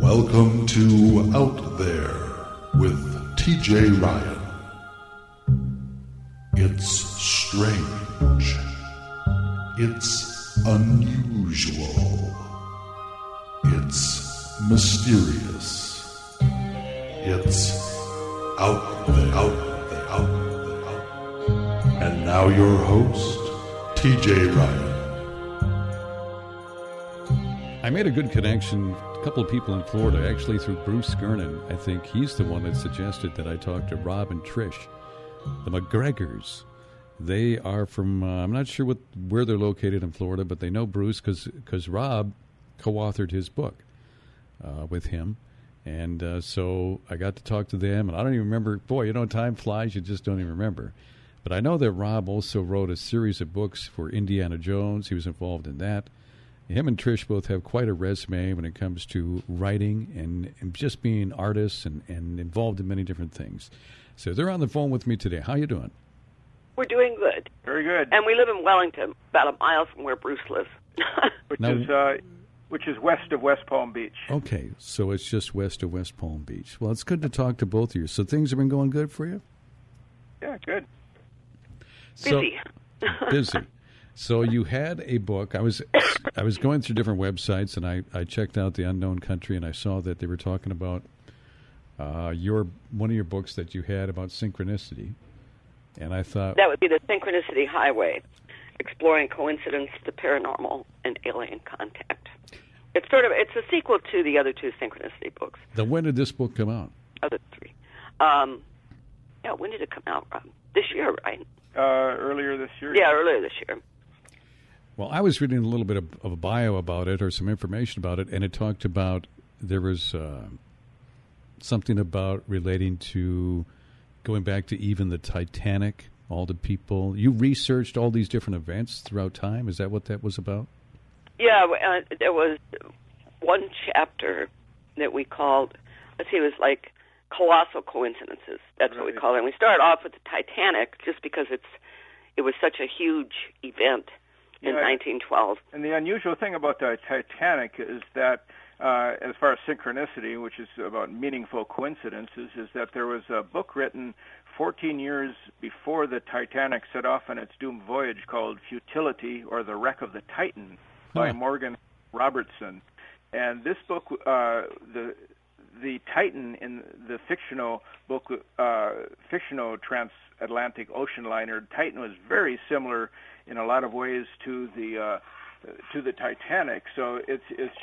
Welcome to Out There with TJ Ryan. It's strange. It's unusual. It's mysterious. It's out there, out there, out there, out there. And now your host, TJ Ryan. I made a good connection, a couple of people in Florida, actually through Bruce Gernon. I think he's the one that suggested that I talk to Rob and Trish, the McGregors. They are from, I'm not sure where they're located in Florida, but they know Bruce because Rob co-authored his book with him. And so I got to talk to them, and I don't even remember. Boy, time flies, you just don't even remember. But I know that Rob also wrote a series of books for Indiana Jones. He was involved in that. Him and Trish both have quite a resume when it comes to writing and just being artists and involved in many different things. So they're on the phone with me today. How you doing? We're doing good. Very good. And we live in Wellington, about a mile from where Bruce lives. Which is west of West Palm Beach. Okay, so it's just west of West Palm Beach. Well, it's good to talk to both of you. So things have been going good for you? Yeah, good. Busy. Busy. So you had a book. I was going through different websites, and I checked out The Unknown Country, and I saw that they were talking about one of your books that you had about synchronicity. And I thought that would be The Synchronicity Highway, exploring coincidence, the paranormal, and alien contact. It's a sequel to the other two synchronicity books. Then when did this book come out? Other three. When did it come out, Rob? This year, right? Earlier this year. Yeah, earlier this year. Well, I was reading a little bit of a bio about it or some information about it, and it talked about there was something about relating to going back to even the Titanic, all the people. You researched all these different events throughout time. Is that what that was about? Yeah, there was one chapter that we called, it was like Colossal Coincidences. That's right. What we called it. And we started off with the Titanic just because it was such a huge event in 1912. And the unusual thing about the Titanic is that, as far as synchronicity, which is about meaningful coincidences, is that there was a book written 14 years before the Titanic set off on its doomed voyage called Futility, or The Wreck of the Titan, by Morgan Robertson. And this book, the Titan in the fictional book, fictional transatlantic ocean liner, Titan was very similar in a lot of ways to the Titanic. So it's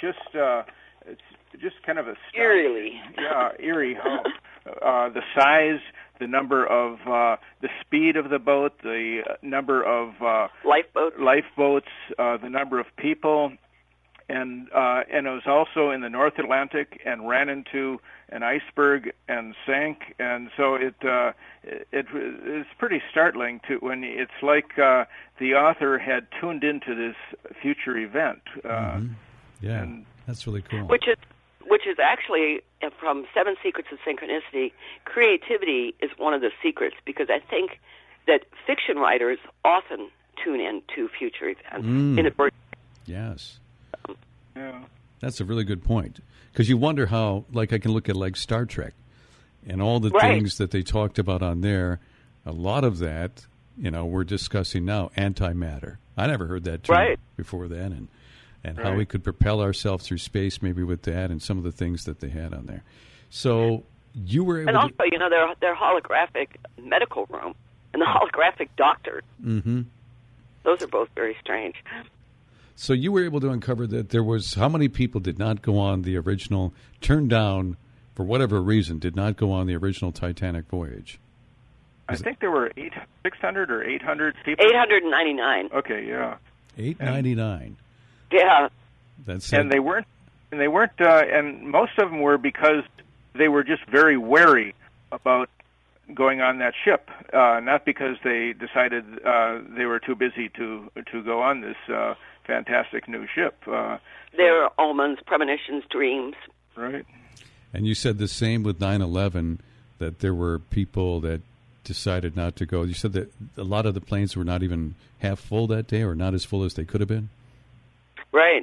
just kind of a eerily, eerie. How the size, the number of the speed of the boat, the number of lifeboats, the number of people. And it was also in the North Atlantic and ran into an iceberg and sank. And so it's pretty startling when it's like the author had tuned into this future event. Yeah, and that's really cool. Which is actually from Seven Secrets of Synchronicity. Creativity is one of the secrets, because I think that fiction writers often tune into future events in a bird. Yes. Yeah. That's a really good point, because you wonder how, like, I can look at like Star Trek and all the things that they talked about on there. A lot of that, we're discussing now, antimatter. I never heard that term before then, and how we could propel ourselves through space, maybe with that, and some of the things that they had on there. So you were able and also, their holographic medical room and the holographic doctor. Mm-hmm. Those are both very strange. So you were able to uncover that there was, how many people did not go on the original, turned down for whatever reason, did not go on the original Titanic voyage? I think there were 600 or 800 people. 899. Okay, yeah. 899. Yeah. And they weren't, and most of them were because they were just very wary about going on that ship, not because they decided they were too busy to go on this fantastic new ship. There are omens, premonitions, dreams. Right. And you said the same with 9/11, that there were people that decided not to go. You said that a lot of the planes were not even half full that day, or not as full as they could have been? Right.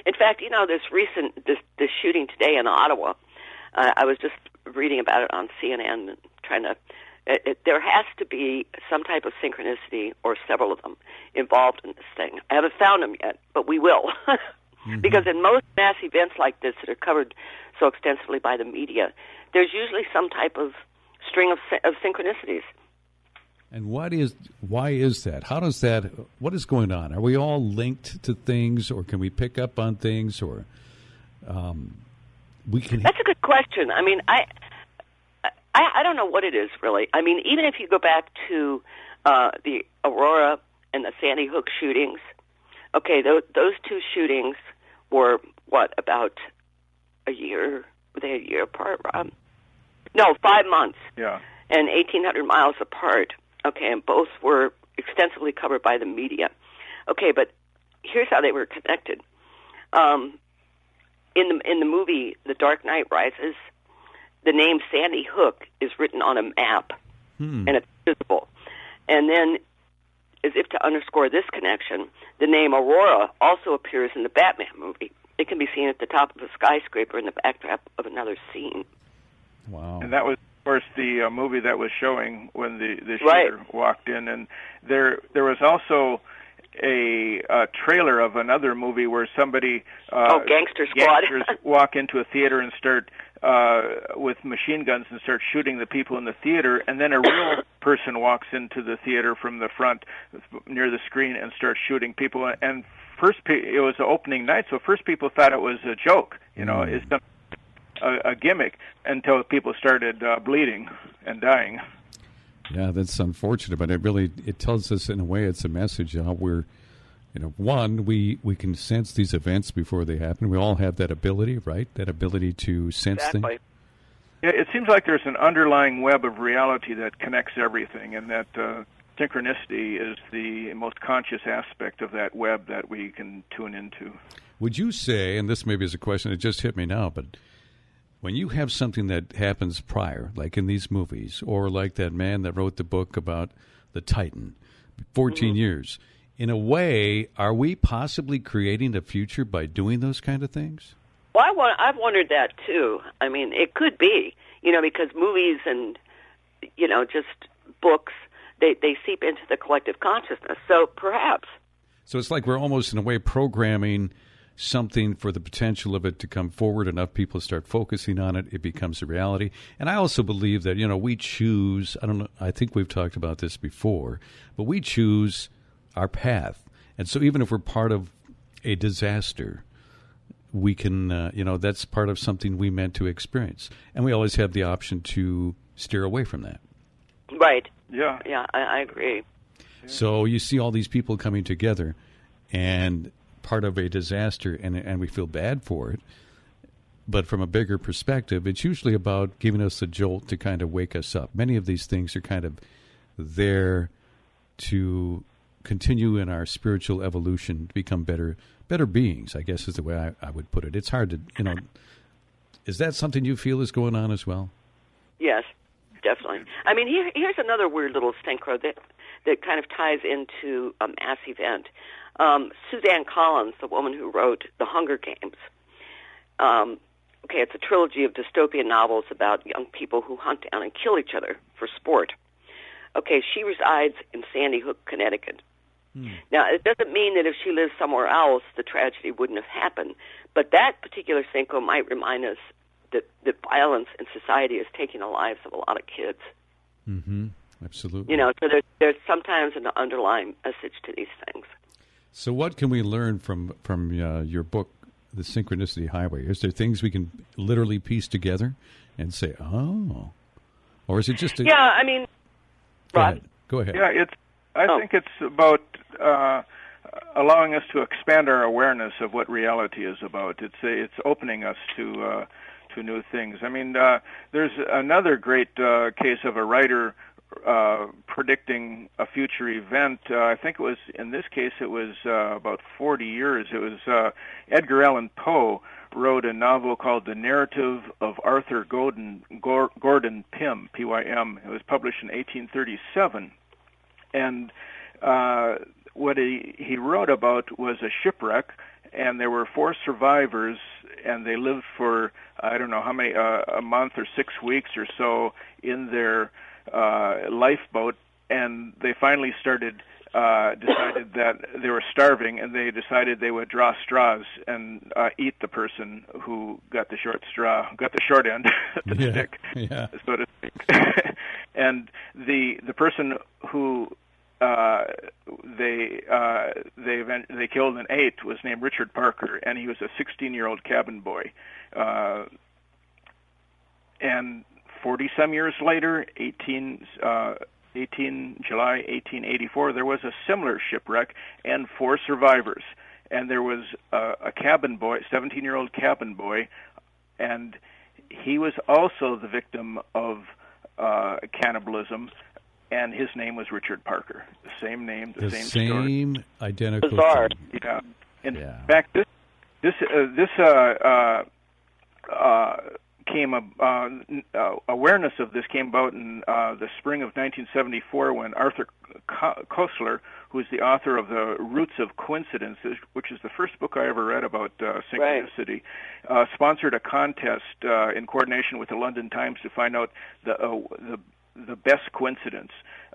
In fact, this shooting today in Ottawa, I was just reading about it on CNN, trying to. There has to be some type of synchronicity, or several of them, involved in this thing. I haven't found them yet, but we will. Because in most mass events like this that are covered so extensively by the media, there's usually some type of string of synchronicities. And why is that? What is going on? Are we all linked to things, or can we pick up on things, or we can? That's a good question. I mean, I don't know what it is, really. I mean, even if you go back to the Aurora and the Sandy Hook shootings, okay, those two shootings were, about a year? Were they a year apart, Rob? No, 5 months. Yeah. And 1,800 miles apart. Okay, and both were extensively covered by the media. Okay, but here's how they were connected. In the movie The Dark Knight Rises, the name Sandy Hook is written on a map, and it's visible. And then, as if to underscore this connection, the name Aurora also appears in the Batman movie. It can be seen at the top of a skyscraper in the backdrop of another scene. Wow. And that was, of course, the movie that was showing when the shooter walked in. And there was also a trailer of another movie where somebody Gangster Squad gangsters walk into a theater and start with machine guns and start shooting the people in the theater, and then a real person walks into the theater from the front near the screen and starts shooting people. And it was the opening night, so first people thought it was a joke, it's a gimmick, until people started bleeding and dying. Yeah, that's unfortunate, but it tells us, in a way, it's a message how we're, one, we can sense these events before they happen. We all have that ability, right? That ability to sense things. Yeah, it seems like there's an underlying web of reality that connects everything, and that synchronicity is the most conscious aspect of that web that we can tune into. Would you say, and this maybe is a question that just hit me now, but when you have something that happens prior, like in these movies, or like that man that wrote the book about the Titan, 14 years, in a way, are we possibly creating a future by doing those kind of things? Well, I've wondered that, too. I mean, it could be, because movies and, just books, they seep into the collective consciousness. So perhaps. So it's like we're almost, in a way, programming something for the potential of it to come forward. Enough people start focusing on it, it becomes a reality. And I also believe that, we choose, I think we've talked about this before, but we choose our path. And so even if we're part of a disaster, we can, that's part of something we meant to experience. And we always have the option to steer away from that. Right. Yeah. Yeah, I agree. So you see all these people coming together and part of a disaster, and we feel bad for it. But from a bigger perspective, it's usually about giving us a jolt to kind of wake us up. Many of these things are kind of there to continue in our spiritual evolution, to become better beings, I guess is the way I would put it. It's hard to, is that something you feel is going on as well? Yes, definitely. I mean, here's another weird little synchro that kind of ties into a mass event. Suzanne Collins, the woman who wrote The Hunger Games, it's a trilogy of dystopian novels about young people who hunt down and kill each other for sport. Okay, she resides in Sandy Hook, Connecticut. Now, it doesn't mean that if she lived somewhere else, the tragedy wouldn't have happened, but that particular synchro might remind us that violence in society is taking the lives of a lot of kids. Mm-hmm. Absolutely. So there's sometimes an underlying message to these things. So what can we learn from your book, The Synchronicity Highway? Is there things we can literally piece together and say, oh? Or is it just Yeah, I mean, Rod? Go ahead. Yeah, I think it's about allowing us to expand our awareness of what reality is about. It's opening us to new things. I mean, there's another great case of a writer predicting a future event. I think in this case, it was about 40 years. It was Edgar Allan Poe wrote a novel called The Narrative of Arthur Gordon Pym, P-Y-M. It was published in 1837. And what he wrote about was a shipwreck, and there were 4 survivors, and they lived for I don't know how many, a month or 6 weeks or so in their lifeboat, and they finally decided that they were starving, and they decided they would draw straws and eat the person who got the short end of the stick, so to speak. And the person who they killed and ate was named Richard Parker, and he was a 16-year-old cabin boy. And 40-some years later, July 1884, there was a similar shipwreck and 4 survivors. And there was a cabin boy, 17-year-old cabin boy, and he was also the victim of cannibalism, and his name was Richard Parker. The same name, the same story. Identical Bizarre. thing. Yeah. In fact, this awareness of this came about in the spring of 1974 when Arthur Koestler, who is the author of The Roots of Coincidence, which is the first book I ever read about synchronicity, sponsored a contest in coordination with the London Times to find out the best coincidence.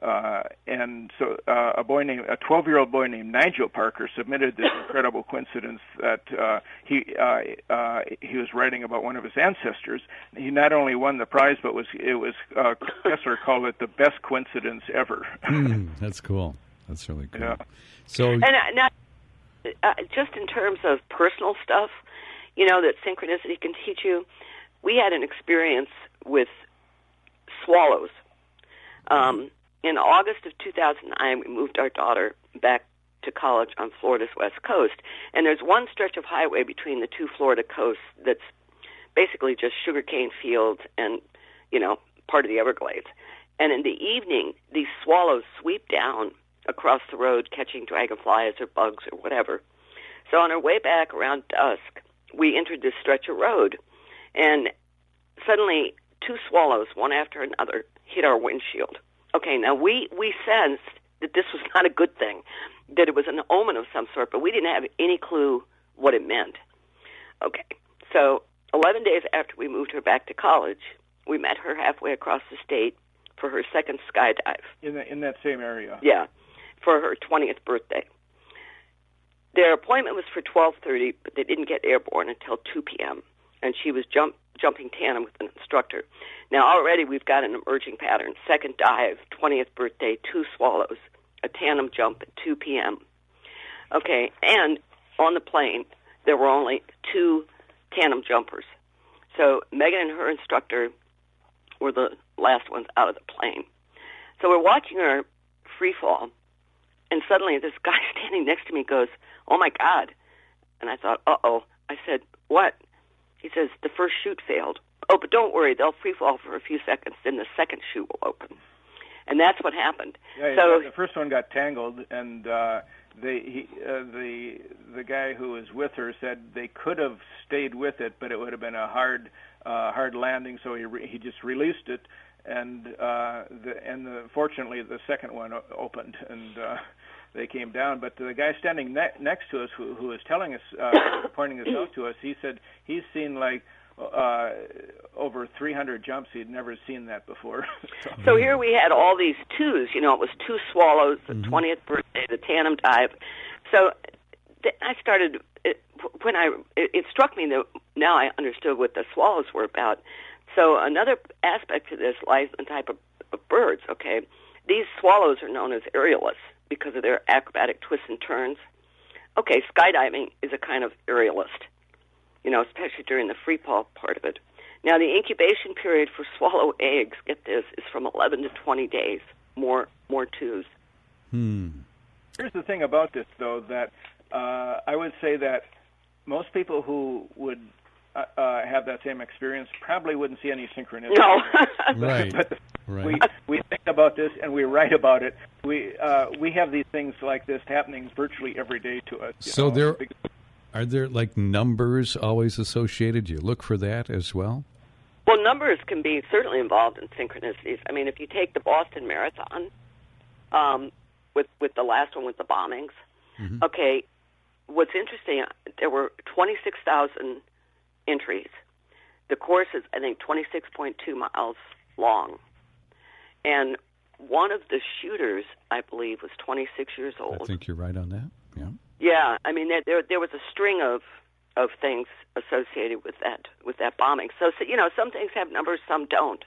And so a 12-year-old boy named Nigel Parker submitted this incredible coincidence that he was writing about one of his ancestors. He not only won the prize, but Kessler called it the best coincidence ever. That's cool. That's really cool. Yeah. So, and now, just in terms of personal stuff, that synchronicity can teach you, we had an experience with swallows. In August of 2009, we moved our daughter back to college on Florida's west coast, and there's one stretch of highway between the 2 Florida coasts that's basically just sugarcane fields and, part of the Everglades. And in the evening, these swallows sweep down across the road catching dragonflies or bugs or whatever. So on our way back around dusk, we entered this stretch of road, and suddenly 2 swallows, one after another, hit our windshield. Okay, now we sensed that this was not a good thing, that it was an omen of some sort, but we didn't have any clue what it meant. Okay, so 11 days after we moved her back to college, we met her halfway across the state for her second skydive. In that same area? Yeah, for her 20th birthday. Their appointment was for 12:30, but they didn't get airborne until 2 p.m., and she was jumping tandem with an instructor. Now, already we've got an emerging pattern. Second dive, 20th birthday, 2 swallows, a tandem jump at 2 p.m. Okay, and on the plane, there were only 2 tandem jumpers. So Megan and her instructor were the last ones out of the plane. So we're watching her free fall, and suddenly this guy standing next to me goes, "Oh, my God." And I thought, uh-oh. I said, "What?" He says, "The first chute failed." "Oh, but don't worry, they'll free fall for a few seconds, then the second chute will open." And that's what happened. Yeah, so the first one got tangled, and the guy who was with her said they could have stayed with it, but it would have been a hard landing. So he just released it, and fortunately the second one opened, and they came down. But the guy standing next to us, who was telling us, pointing this out to us, he said he's seen like over 300 jumps. He'd never seen that before. So here we had all these 2s. It was 2 swallows, the 20th birthday, the tandem dive. So I started, it struck me that now I understood what the swallows were about. So another aspect to this lies in the type of birds, okay? These swallows are known as aerialists because of their acrobatic twists and turns. Okay, skydiving is a kind of aerialist, especially during the free fall part of it. Now, the incubation period for swallow eggs, get this, is from 11 to 20 days, more 2s. Here's the thing about this, though, that I would say that most people who would have that same experience probably wouldn't see any synchronicity. No. Right. But Right. we think about this and we write about it. We have these things like this happening virtually every day to us. So are there like numbers always associated? Do you look for that as well? Well, numbers can be certainly involved in synchronicities. I mean, if you take the Boston Marathon, with the last one with the bombings, okay, what's interesting, there were 26,000 entries. The course is, I think, 26.2 miles long. And one of the shooters, I believe, was 26 years old. I think you're right on that. Yeah. Yeah, I mean, there was a string of things associated with that bombing. So, some things have numbers, some don't.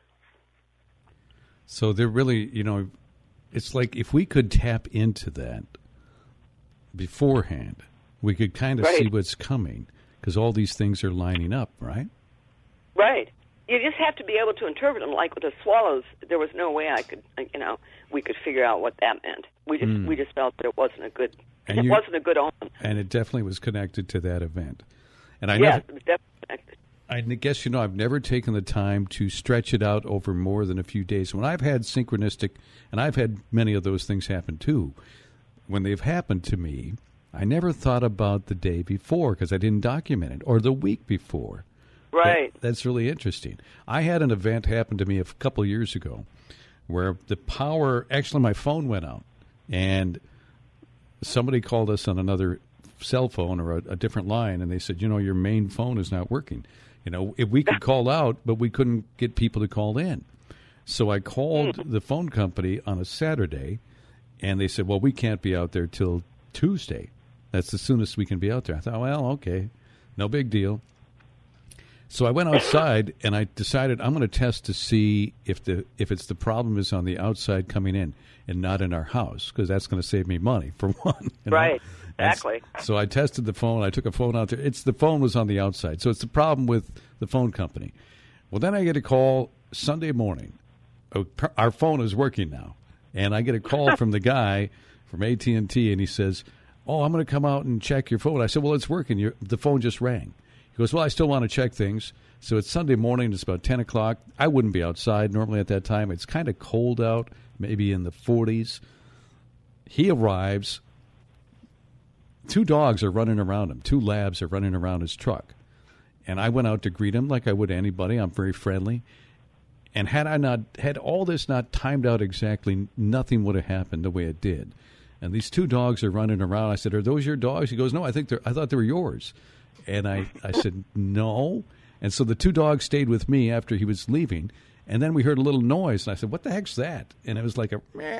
So they're really, it's like if we could tap into that beforehand, we could kind of see what's coming because all these things are lining up, right? Right. You just have to be able to interpret them. Like with the swallows, there was no way we could figure out what that meant. We just felt that it wasn't a good. Wasn't a good omen. And it definitely was connected to that event. And it was definitely connected. I guess, I've never taken the time to stretch it out over more than a few days. When I've had synchronistic, and I've had many of those things happen too, when they've happened to me, I never thought about the day before because I didn't document it, or the week before. Right. That's really interesting. I had an event happen to me a couple of years ago where the power, actually my phone went out, and somebody called us on another cell phone or a different line, and they said, your main phone is not working. If we could call out, but we couldn't get people to call in. So I called the phone company on a Saturday, and they said, well, we can't be out there till Tuesday. That's the soonest we can be out there. I thought, well, okay, no big deal. So I went outside, and I decided I'm going to test to see if it's the problem is on the outside coming in and not in our house, because that's going to save me money, for one. Right, exactly. So I tested the phone. I took a phone out there. The phone was on the outside, so it's the problem with the phone company. Well, then I get a call Sunday morning. Our phone is working now, and I get a call from the guy from AT&T, and he says, I'm going to come out and check your phone. I said, well, it's working. The phone just rang. He goes, well, I still want to check things. So it's Sunday morning. It's about 10 o'clock. I wouldn't be outside normally at that time. It's kind of cold out, maybe in the 40s. He arrives. 2 dogs are running around him. 2 labs are running around his truck. And I went out to greet him like I would anybody. I'm very friendly. And had all this not timed out exactly, nothing would have happened the way it did. And these 2 dogs are running around. I said, are those your dogs? He goes, no, I thought they were yours. And I said, no. And so the 2 dogs stayed with me after he was leaving. And then we heard a little noise. And I said, what the heck's that? And it was like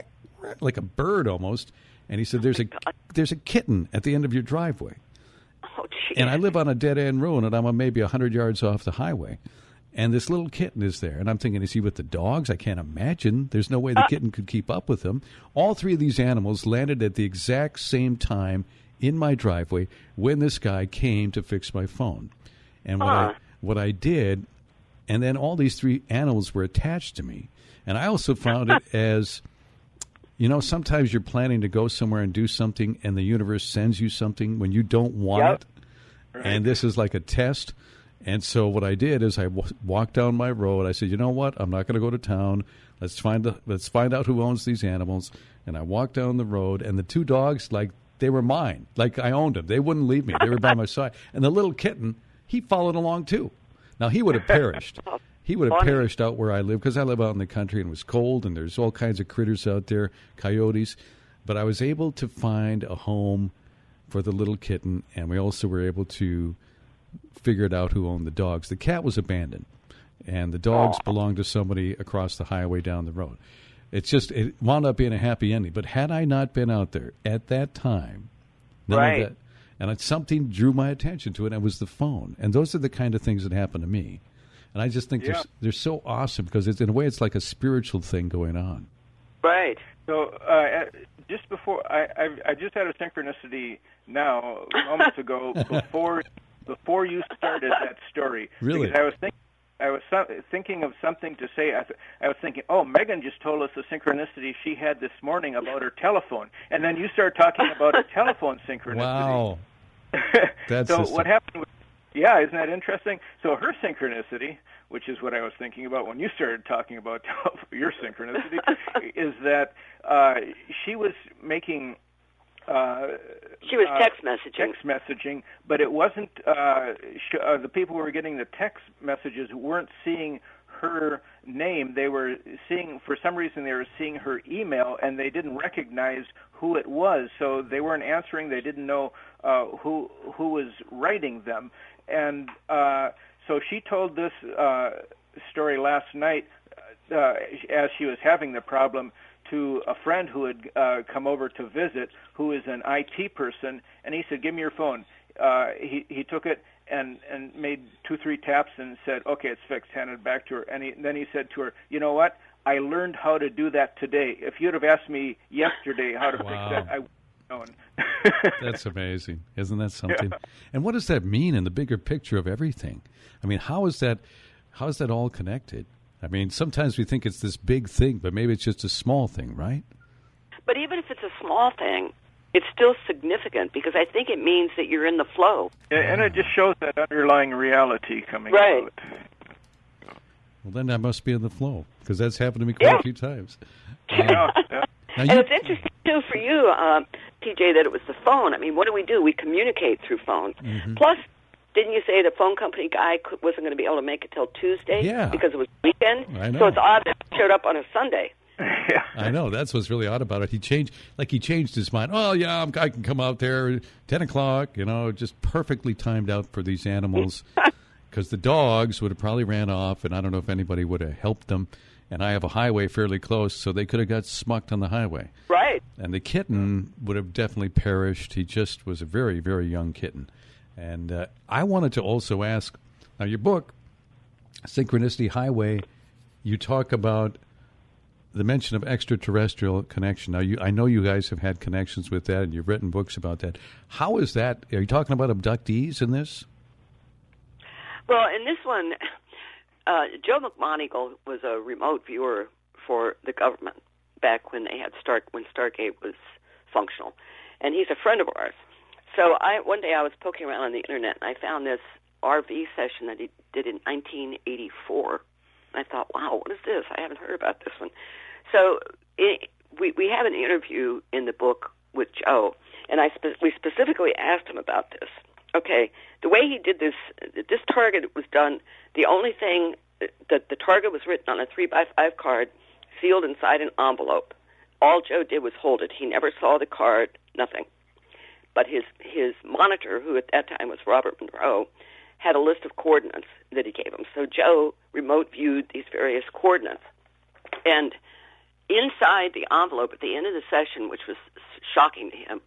a bird almost. And he said, there's a kitten at the end of your driveway. Oh, geez. And I live on a dead-end road, and I'm maybe 100 yards off the highway. And this little kitten is there. And I'm thinking, is he with the dogs? I can't imagine. There's no way the kitten could keep up with him. All 3 of these animals landed at the exact same time in my driveway when this guy came to fix my phone. And what I did, and then all these 3 animals were attached to me. And I also found it as, sometimes you're planning to go somewhere and do something, and the universe sends you something when you don't want it. Right. And this is like a test. And so what I did is I walked down my road. I said, you know what? I'm not going to go to town. Let's find out who owns these animals. And I walked down the road, and the 2 dogs, like, they were mine. Like, I owned them. They wouldn't leave me. They were by my side. And the little kitten, he followed along, too. Now, he would have perished. He would have perished out where I live, because I live out in the country, and it was cold, and there's all kinds of critters out there, coyotes. But I was able to find a home for the little kitten, and we also were able to figure out who owned the dogs. The cat was abandoned, and the dogs belonged to somebody across the highway down the road. It wound up being a happy ending. But had I not been out there at that time, none of that, and something drew my attention to it, and it was the phone. And those are the kind of things that happen to me. And I just think they're so awesome, because in a way it's like a spiritual thing going on. Right. So just before, I just had a synchronicity now, moments ago, before you started that story. Really? Because I was thinking of something to say. I was thinking, Megan just told us the synchronicity she had this morning about her telephone. And then you started talking about a telephone synchronicity. Wow. What happened isn't that interesting? So her synchronicity, which is what I was thinking about when you started talking about your synchronicity, is that she was making... she was text messaging, but it wasn't. The people who were getting the text messages weren't seeing her name. They were seeing, for some reason, they were seeing her email, and they didn't recognize who it was. So they weren't answering. They didn't know who was writing them. And so she told this story last night as she was having the problem to a friend who had come over to visit, who is an IT person, and he said, "Give me your phone." He took it and made 2-3 taps and said, "Okay, it's fixed." Handed it back to her, and then he said to her, "You know what? I learned how to do that today. If you'd have asked me yesterday how to fix that, I would have known." That's amazing. Isn't that something? Yeah. And what does that mean in the bigger picture of everything? I mean, how is that all connected? I mean, sometimes we think it's this big thing, but maybe it's just a small thing, right? But even if it's a small thing, it's still significant because I think it means that you're in the flow. And it just shows that underlying reality coming right. out. Well, then I must be in the flow because that's happened to me quite a few times. Yeah. And it's interesting, too, for you, TJ, that it was the phone. I mean, what do? We communicate through phones. Mm-hmm. Plus, didn't you say the phone company guy wasn't going to be able to make it till Tuesday? Yeah. Because it was weekend? I know. So it's odd that it showed up on a Sunday. Yeah. I know. That's what's really odd about it. He changed his mind. Oh, yeah, I can come out there 10 o'clock, just perfectly timed out for these animals because the dogs would have probably ran off, and I don't know if anybody would have helped them. And I have a highway fairly close, so they could have got smucked on the highway. Right. And the kitten would have definitely perished. He just was a very, very young kitten. And I wanted to also ask, now your book, Synchronicity Highway, you talk about the mention of extraterrestrial connection. Now, I know you guys have had connections with that, and you've written books about that. How is that? Are you talking about abductees in this? Well, in this one, Joe McMoneagle was a remote viewer for the government back when they had when Stargate was functional, and he's a friend of ours. So one day I was poking around on the internet, and I found this RV session that he did in 1984. I thought, wow, what is this? I haven't heard about this one. So we have an interview in the book with Joe, and we specifically asked him about this. Okay, the way he did this target was done, the only thing that the target was written on a 3x5 card, sealed inside an envelope. All Joe did was hold it. He never saw the card, nothing. But his monitor, who at that time was Robert Monroe, had a list of coordinates that he gave him. So Joe remote viewed these various coordinates. And inside the envelope at the end of the session, which was shocking to him,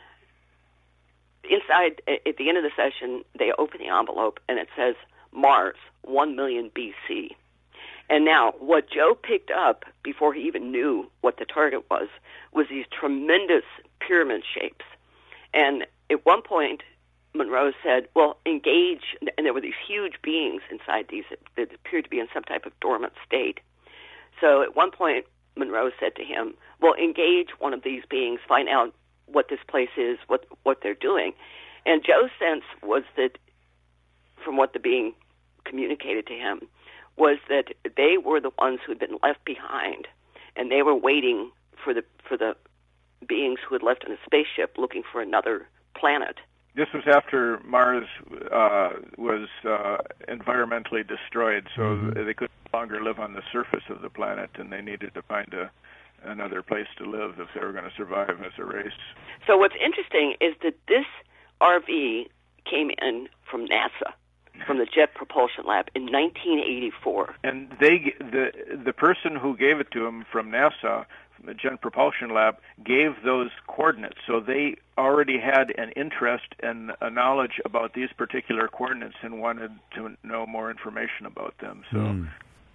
at the end of the session, they open the envelope and it says Mars, 1 million BC. And now, what Joe picked up before he even knew what the target was these tremendous pyramid shapes. And at one point, Monroe said, well, engage, and there were these huge beings inside these that appeared to be in some type of dormant state. So at one point, Monroe said to him, well, engage one of these beings, find out what this place is, what they're doing. And Joe's sense was that, from what the being communicated to him, was that they were the ones who had been left behind, and they were waiting for the beings who had left in a spaceship looking for another planet. This was after Mars was environmentally destroyed, so they could no longer live on the surface of the planet, and they needed to find another place to live if they were going to survive as a race. So what's interesting is that this RV came in from NASA, from the Jet Propulsion Lab in 1984. And the person who gave it to him from NASA, the Jet Propulsion Lab, gave those coordinates. So they already had an interest and a knowledge about these particular coordinates and wanted to know more information about them. So,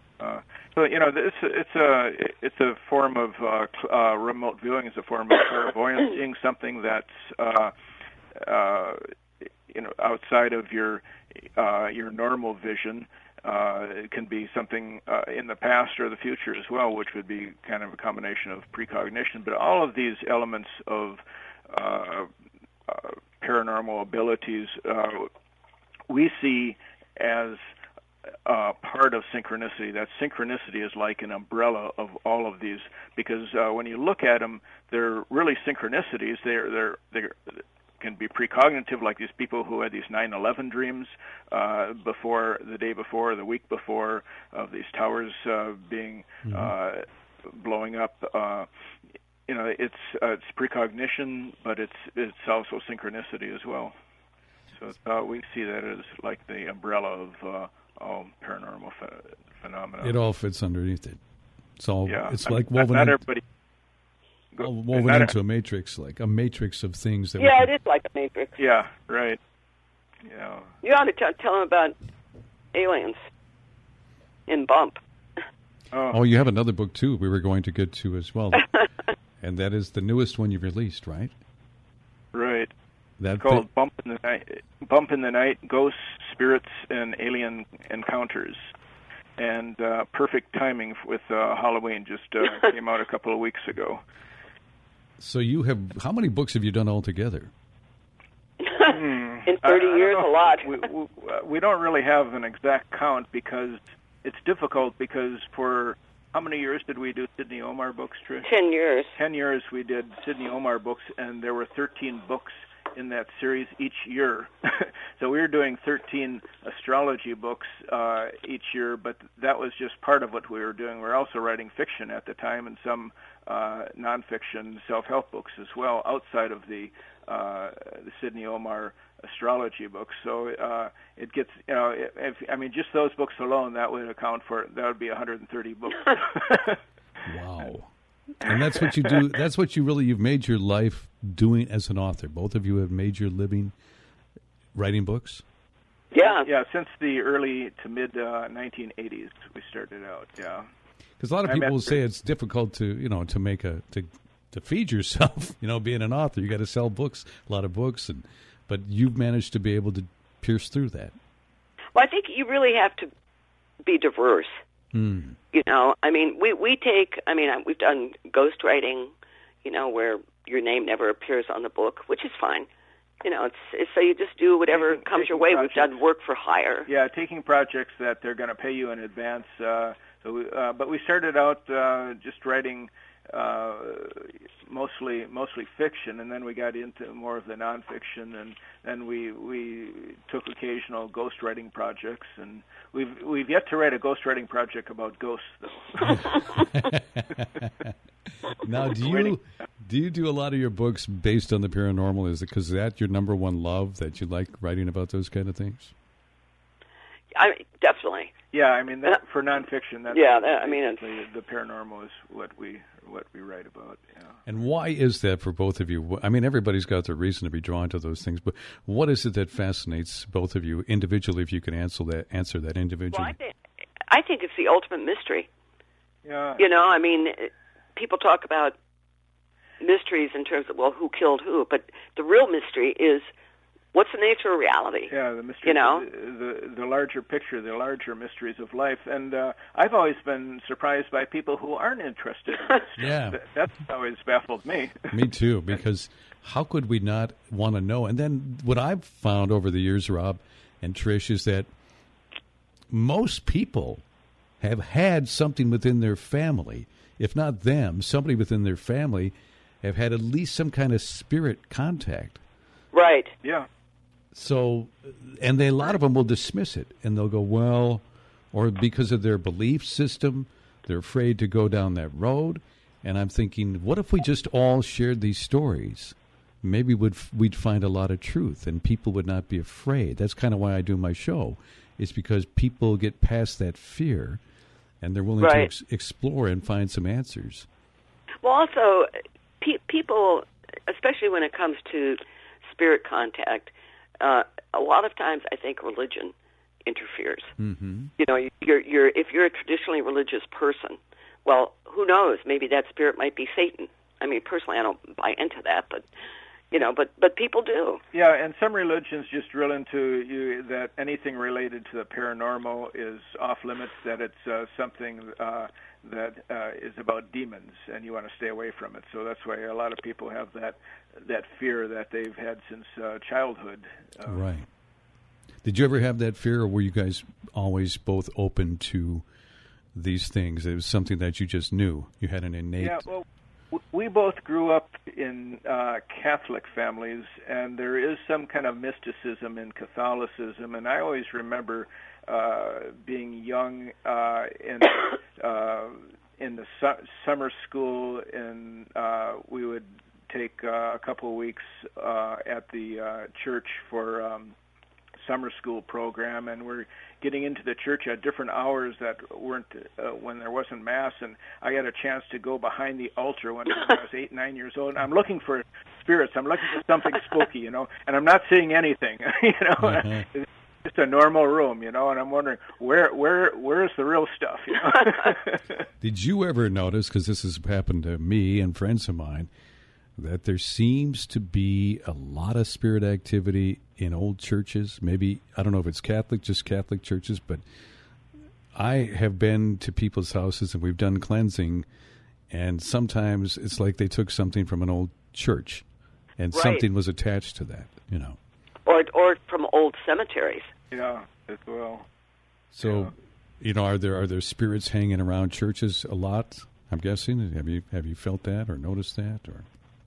it's a form of remote viewing. It's a form of clairvoyance, seeing something that's outside of your normal vision. It can be something in the past or the future as well, which would be kind of a combination of precognition. But all of these elements of paranormal abilities we see as part of synchronicity. That synchronicity is like an umbrella of all of these, because when you look at them, they're really synchronicities. can be precognitive, like these people who had these 9/11 dreams before, the day before, the week before, of these towers being blowing up. It's precognition, but it's also synchronicity as well. So we see that as like the umbrella of all paranormal phenomena. It all fits underneath it. It's all. Yeah. It's like woven. Not everybody. Woven into a matrix, like a matrix of things that. Yeah, it is like a matrix. Yeah. Right. Yeah. You ought to tell them about aliens in Bump. Oh, you have another book too. We were going to get to as well, and that is the newest one you've released, right? Right. That It's called Bump in the Night. Bump in the Night: Ghosts, Spirits, and Alien Encounters. And perfect timing with Halloween. Just came out a couple of weeks ago. So you have, how many books have you done altogether? In 30 years, a lot. We don't really have an exact count because it's difficult, because for how many years did we do Sidney Omar books, Trish? 10 years. 10 years we did Sidney Omar books, and there were 13 books in that series each year. So we were doing 13 astrology books each year, but that was just part of what we were doing. We were also writing fiction at the time, and some nonfiction self-help books as well, outside of the Sidney Omar astrology books. So it gets, just those books alone, that would be 130 books. Wow. And that's what you do. That's what you've made your life doing as an author. Both of you have made your living writing books? Yeah. Yeah, since the early to mid 1980s we started out, yeah. Because a lot of people will say it's difficult to feed yourself, being an author. You got to sell books, a lot of books, but you've managed to be able to pierce through that. Well, I think you really have to be diverse. We've done ghostwriting, where your name never appears on the book, which is fine. It's so you just do whatever comes your way. We've done work for hire. Yeah, taking projects that they're going to pay you in advance. But we started out just writing mostly fiction, and then we got into more of the nonfiction, and then we took occasional ghostwriting projects, and we've yet to write a ghostwriting project about ghosts, though. Now, do you do a lot of your books based on the paranormal? Is it because that's your number one love, that you like writing about those kind of things? Definitely. Yeah, for nonfiction, that's the paranormal is what we write about. Yeah. And why is that for both of you? Everybody's got their reason to be drawn to those things, but what is it that fascinates both of you individually? If you can answer that individually. Well, I think it's the ultimate mystery. Yeah. People talk about mysteries in terms of, who killed who, but the real mystery is, what's the nature of reality? Yeah, the mystery, the larger picture, the larger mysteries of life. And I've always been surprised by people who aren't interested in this. Yeah. That's always baffled me. Me too, because how could we not want to know? And then what I've found over the years, Rob and Trish, is that most people have had something within their family. If not them, somebody within their family have had at least some kind of spirit contact. Right. Yeah. So, and a lot of them will dismiss it, and they'll go, or because of their belief system, they're afraid to go down that road. And I'm thinking, what if we just all shared these stories? Maybe we'd find a lot of truth, and people would not be afraid. That's kind of why I do my show. It's because people get past that fear, and they're willing to explore and find some answers. Well, also, people, especially when it comes to spirit contact, a lot of times I think religion interferes. Mm-hmm. If you're a traditionally religious person, well, who knows? Maybe that spirit might be Satan. Personally, I don't buy into that, but but people do. Yeah, and some religions just drill into that anything related to the paranormal is off limits, that it's something that is about demons, and you want to stay away from it. So that's why a lot of people have that fear that they've had since childhood. Right. Did you ever have that fear, or were you guys always both open to these things? It was something that you just knew. You had an innate... Yeah, well, We both grew up in Catholic families, and there is some kind of mysticism in Catholicism. And I always remember being young in the summer school, and we would take a couple of weeks at the church for summer school program, and we're getting into the church at different hours that weren't when there wasn't mass, and I got a chance to go behind the altar when I was 8, 9 years old. And I'm looking for spirits. I'm looking for something spooky, and I'm not seeing anything. It's just a normal room, and I'm wondering where's the real stuff. Did you ever notice, because this has happened to me and friends of mine, that there seems to be a lot of spirit activity in old churches? Maybe, I don't know if it's Catholic, just Catholic churches, but I have been to people's houses and we've done cleansing, and sometimes it's like they took something from an old church and something was attached to that, Or from old cemeteries. Yeah, as well. So, are there spirits hanging around churches a lot? I'm guessing. Have you felt that or noticed that or?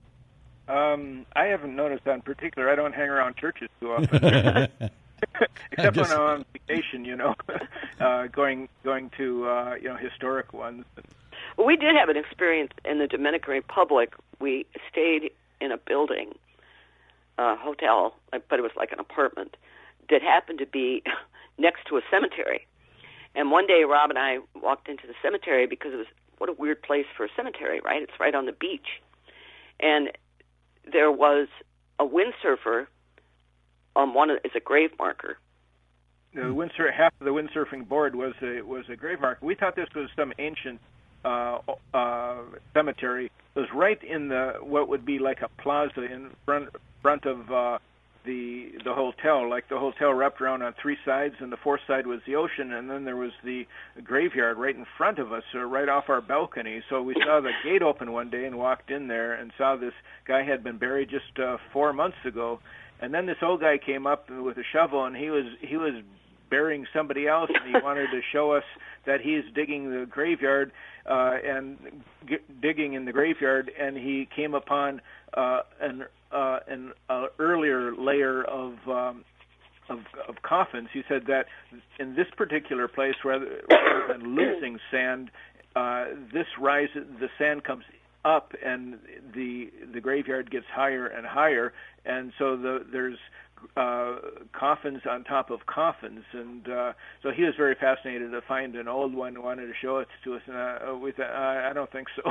I haven't noticed that in particular. I don't hang around churches too often, except when I'm on vacation. Going to historic ones. Well, we did have an experience in the Dominican Republic. We stayed in a building, a hotel, but it was like an apartment that happened to be next to a cemetery. And one day, Rob and I walked into the cemetery because it was what a weird place for a cemetery, right? It's right on the beach, and there was a windsurfer on is a grave marker. Half of the windsurfing board was a grave marker. We thought this was some ancient cemetery. It was right in what would be like a plaza in front of the hotel. Like the hotel wrapped around on 3 sides, and the 4th side was the ocean, and then there was the graveyard right in front of us, right off our balcony. So we saw the gate open one day and walked in there and saw this guy had been buried just 4 months ago. And then this old guy came up with a shovel, and he was burying somebody else, and he wanted to show us that he's digging the graveyard and digging in the graveyard, and he came upon an earlier layer of coffins. He said that in this particular place, rather than losing sand, the sand comes up, and the graveyard gets higher and higher, and so there's coffins on top of coffins, and so he was very fascinated to find an old one, wanted to show it to us, and we thought, I don't think so.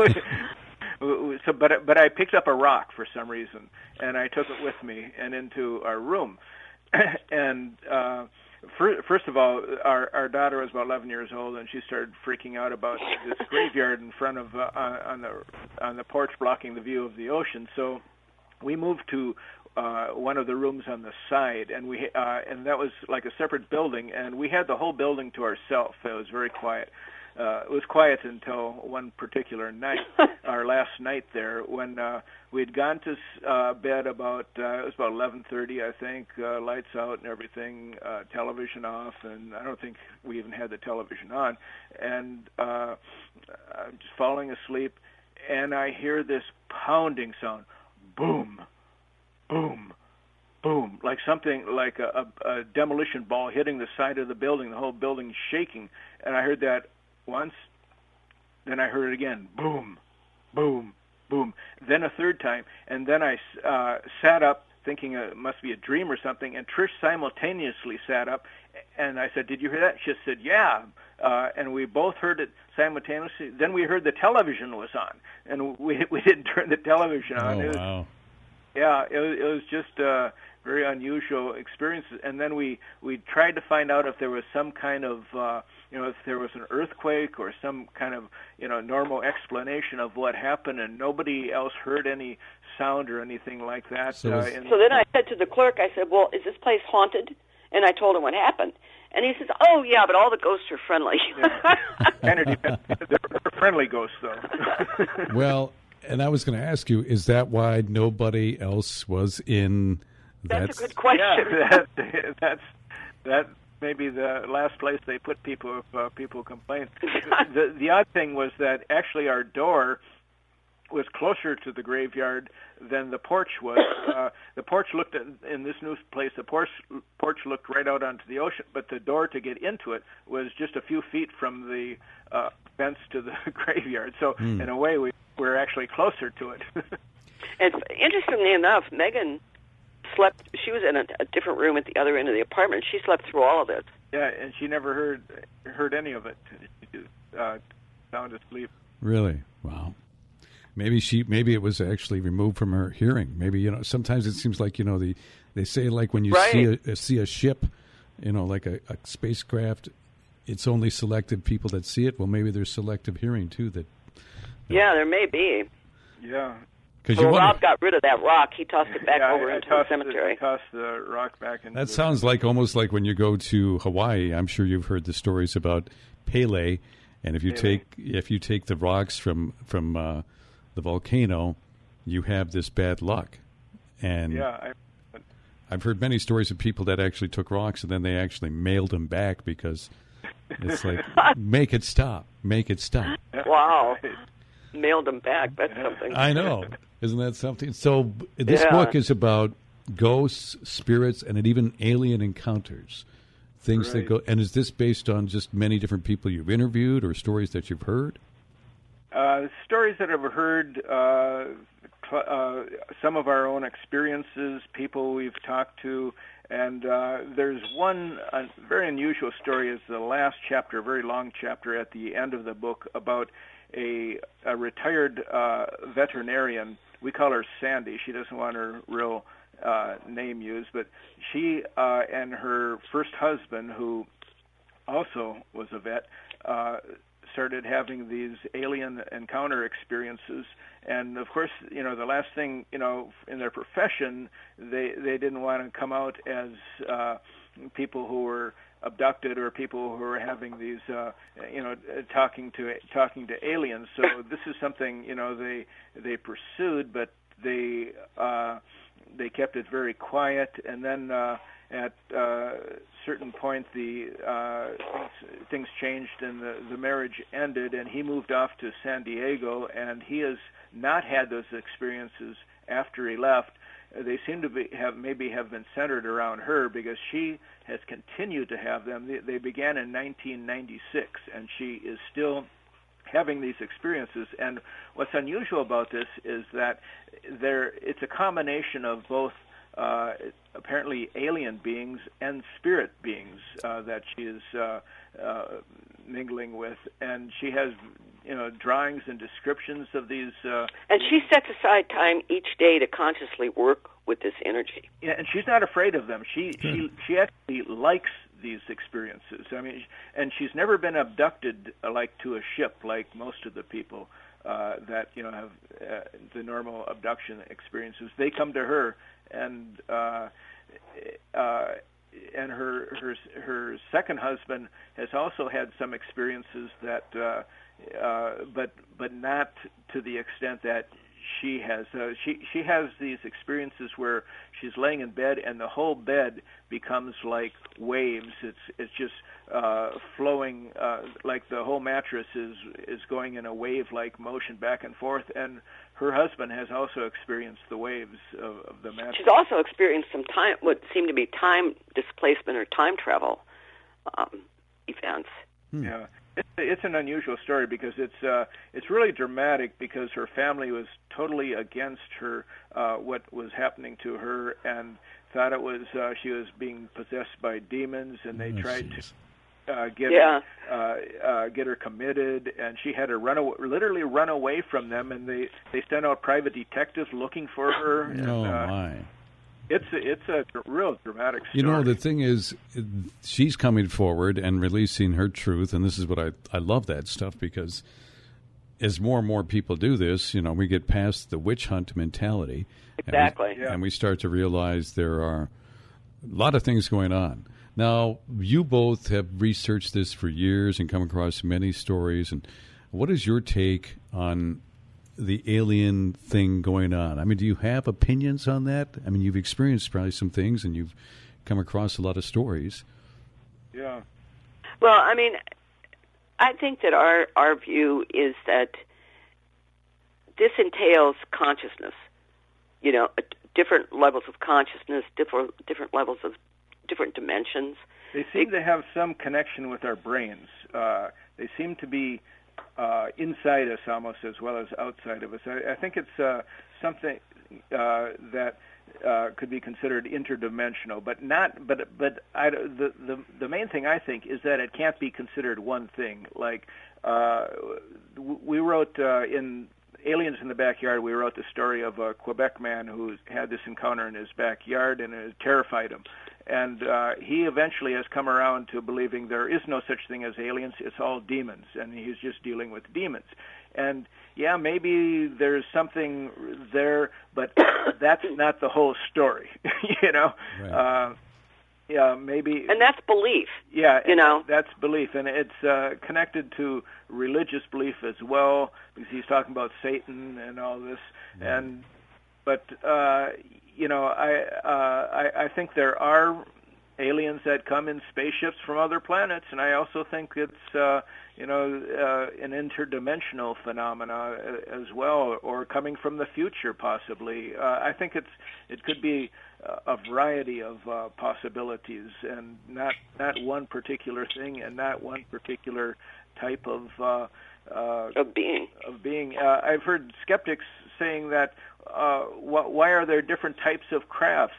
But I picked up a rock for some reason, and I took it with me and into our room. And first of all, our daughter was about 11 years old, and she started freaking out about this graveyard in front of on the porch blocking the view of the ocean. So we moved to one of the rooms on the side, and and that was like a separate building, and we had the whole building to ourselves. It was very quiet. It was quiet until one particular night, our last night there, when we had gone to bed about it was about 11:30, I think. Lights out and everything, television off, and I don't think we even had the television on. And I'm just falling asleep, and I hear this pounding sound, boom, boom, boom, like something like a demolition ball hitting the side of the building, the whole building shaking. And I heard that once, then I heard it again, boom, boom, boom, then a third time, and then I sat up thinking it must be a dream or something, and Trish simultaneously sat up, and I said, "Did you hear that?" She said, "Yeah," and we both heard it simultaneously. Then we heard the television was on, and we didn't turn the television on. Oh, wow. Yeah, it was just a very unusual experience. And then we tried to find out if there was some kind of, if there was an earthquake or some kind of, normal explanation of what happened, and nobody else heard any sound or anything like that. So then I said to the clerk, I said, "Well, is this place haunted?" And I told him what happened. And he says, "Oh, yeah, but all the ghosts are friendly." Yeah. Kind of depends. They're friendly ghosts, though. Well, and I was going to ask you, is that why nobody else was in? That's a good question. Yeah, that may be the last place they put people if people complain. The odd thing was that actually our door was closer to the graveyard than the porch was. The porch looked in this new place. The porch looked right out onto the ocean, but the door to get into it was just a few feet from the fence to the graveyard. So in a way, we're actually closer to it. And interestingly enough, Megan slept. She was in a different room at the other end of the apartment. She slept through all of it. Yeah, and she never heard any of it. She sound asleep. Really? Wow. Maybe it was actually removed from her hearing. Maybe, sometimes it seems like, they say like when you see a ship, like a spacecraft, it's only selective people that see it. Well, maybe there's selective hearing too. Yeah, there may be. Yeah. So Rob got rid of that rock. He tossed it back over into the cemetery. I tossed the rock back into. That sounds like almost like when you go to Hawaii. I'm sure you've heard the stories about Pele, and if you take the rocks from the volcano, you have this bad luck. And I've heard many stories of people that actually took rocks and then they actually mailed them back because it's like, make it stop. Wow. Mailed them back. That's something. I know. Isn't that something? So this book is about ghosts, spirits, and even alien encounters. Things that go. And is this based on just many different people you've interviewed or stories that you've heard? Stories that I've heard, some of our own experiences, people we've talked to, and there's one very unusual story. Is the last chapter, a very long chapter at the end of the book about a retired veterinarian. We call her Sandy. She doesn't want her real name used, but she and her first husband, who also was a vet, started having these alien encounter experiences. And of course, the last thing, in their profession, they didn't want to come out as people who were abducted or people who were having these, talking to aliens. So this is something, they pursued, but they kept it very quiet. And then at a certain point, things changed and the marriage ended, and he moved off to San Diego, and he has not had those experiences after he left. They seem to have been centered around her because she has continued to have them. They began in 1996, and she is still having these experiences. And what's unusual about this is that it's a combination of both apparently alien beings and spirit beings that she is mingling with, and she has drawings and descriptions of these. And she sets aside time each day to consciously work with this energy. Yeah, and she's not afraid of them. She actually likes these experiences. I mean, and she's never been abducted like to a ship like most of the people that have the normal abduction experiences. They come to her, and her second husband has also had some experiences that, but not to the extent that she has. She has these experiences where she's laying in bed and the whole bed becomes like waves. It's just flowing, like the whole mattress is going in a wave-like motion back and forth. And her husband has also experienced the waves of the mattress. She's also experienced some what seem to be time displacement or time travel events. Yeah. It's an unusual story because it's really dramatic because her family was totally against her, what was happening to her, and thought it was she was being possessed by demons, and they tried to get her committed, and she had to literally run away from them, and they sent out private detectives looking for her. And, my. It's a real dramatic story. The thing is, she's coming forward and releasing her truth, and this is what I love that stuff, because as more and more people do this, we get past the witch hunt mentality. Exactly. And we start to realize there are a lot of things going on. Now, you both have researched this for years and come across many stories, and what is your take on the alien thing going on? I mean, do you have opinions on that? I mean, you've experienced probably some things and you've come across a lot of stories. Yeah. Well, I mean, I think that our view is that this entails consciousness. You know, different levels of consciousness, different levels of different dimensions. They seem to have some connection with our brains. They seem to be inside us almost as well as outside of us. I think it's something that could be considered interdimensional, but not. But the main thing I think is that it can't be considered one thing. Like we wrote in Aliens in the Backyard, we wrote the story of a Quebec man who had this encounter in his backyard, and it terrified him. And he eventually has come around to believing there is no such thing as aliens, it's all demons, and he's just dealing with demons. And yeah, maybe there's something there, but that's not the whole story, you know? Right. Yeah, maybe. And that's belief. Yeah, you know, that's belief, and it's connected to religious belief as well, because he's talking about Satan and all this. And but you know, I think there are aliens that come in spaceships from other planets, and I also think it's you know, an interdimensional phenomena as well, or coming from the future possibly. I think it could be a variety of possibilities, and not one particular thing, and not one particular type of being. I've heard skeptics saying that why are there different types of crafts?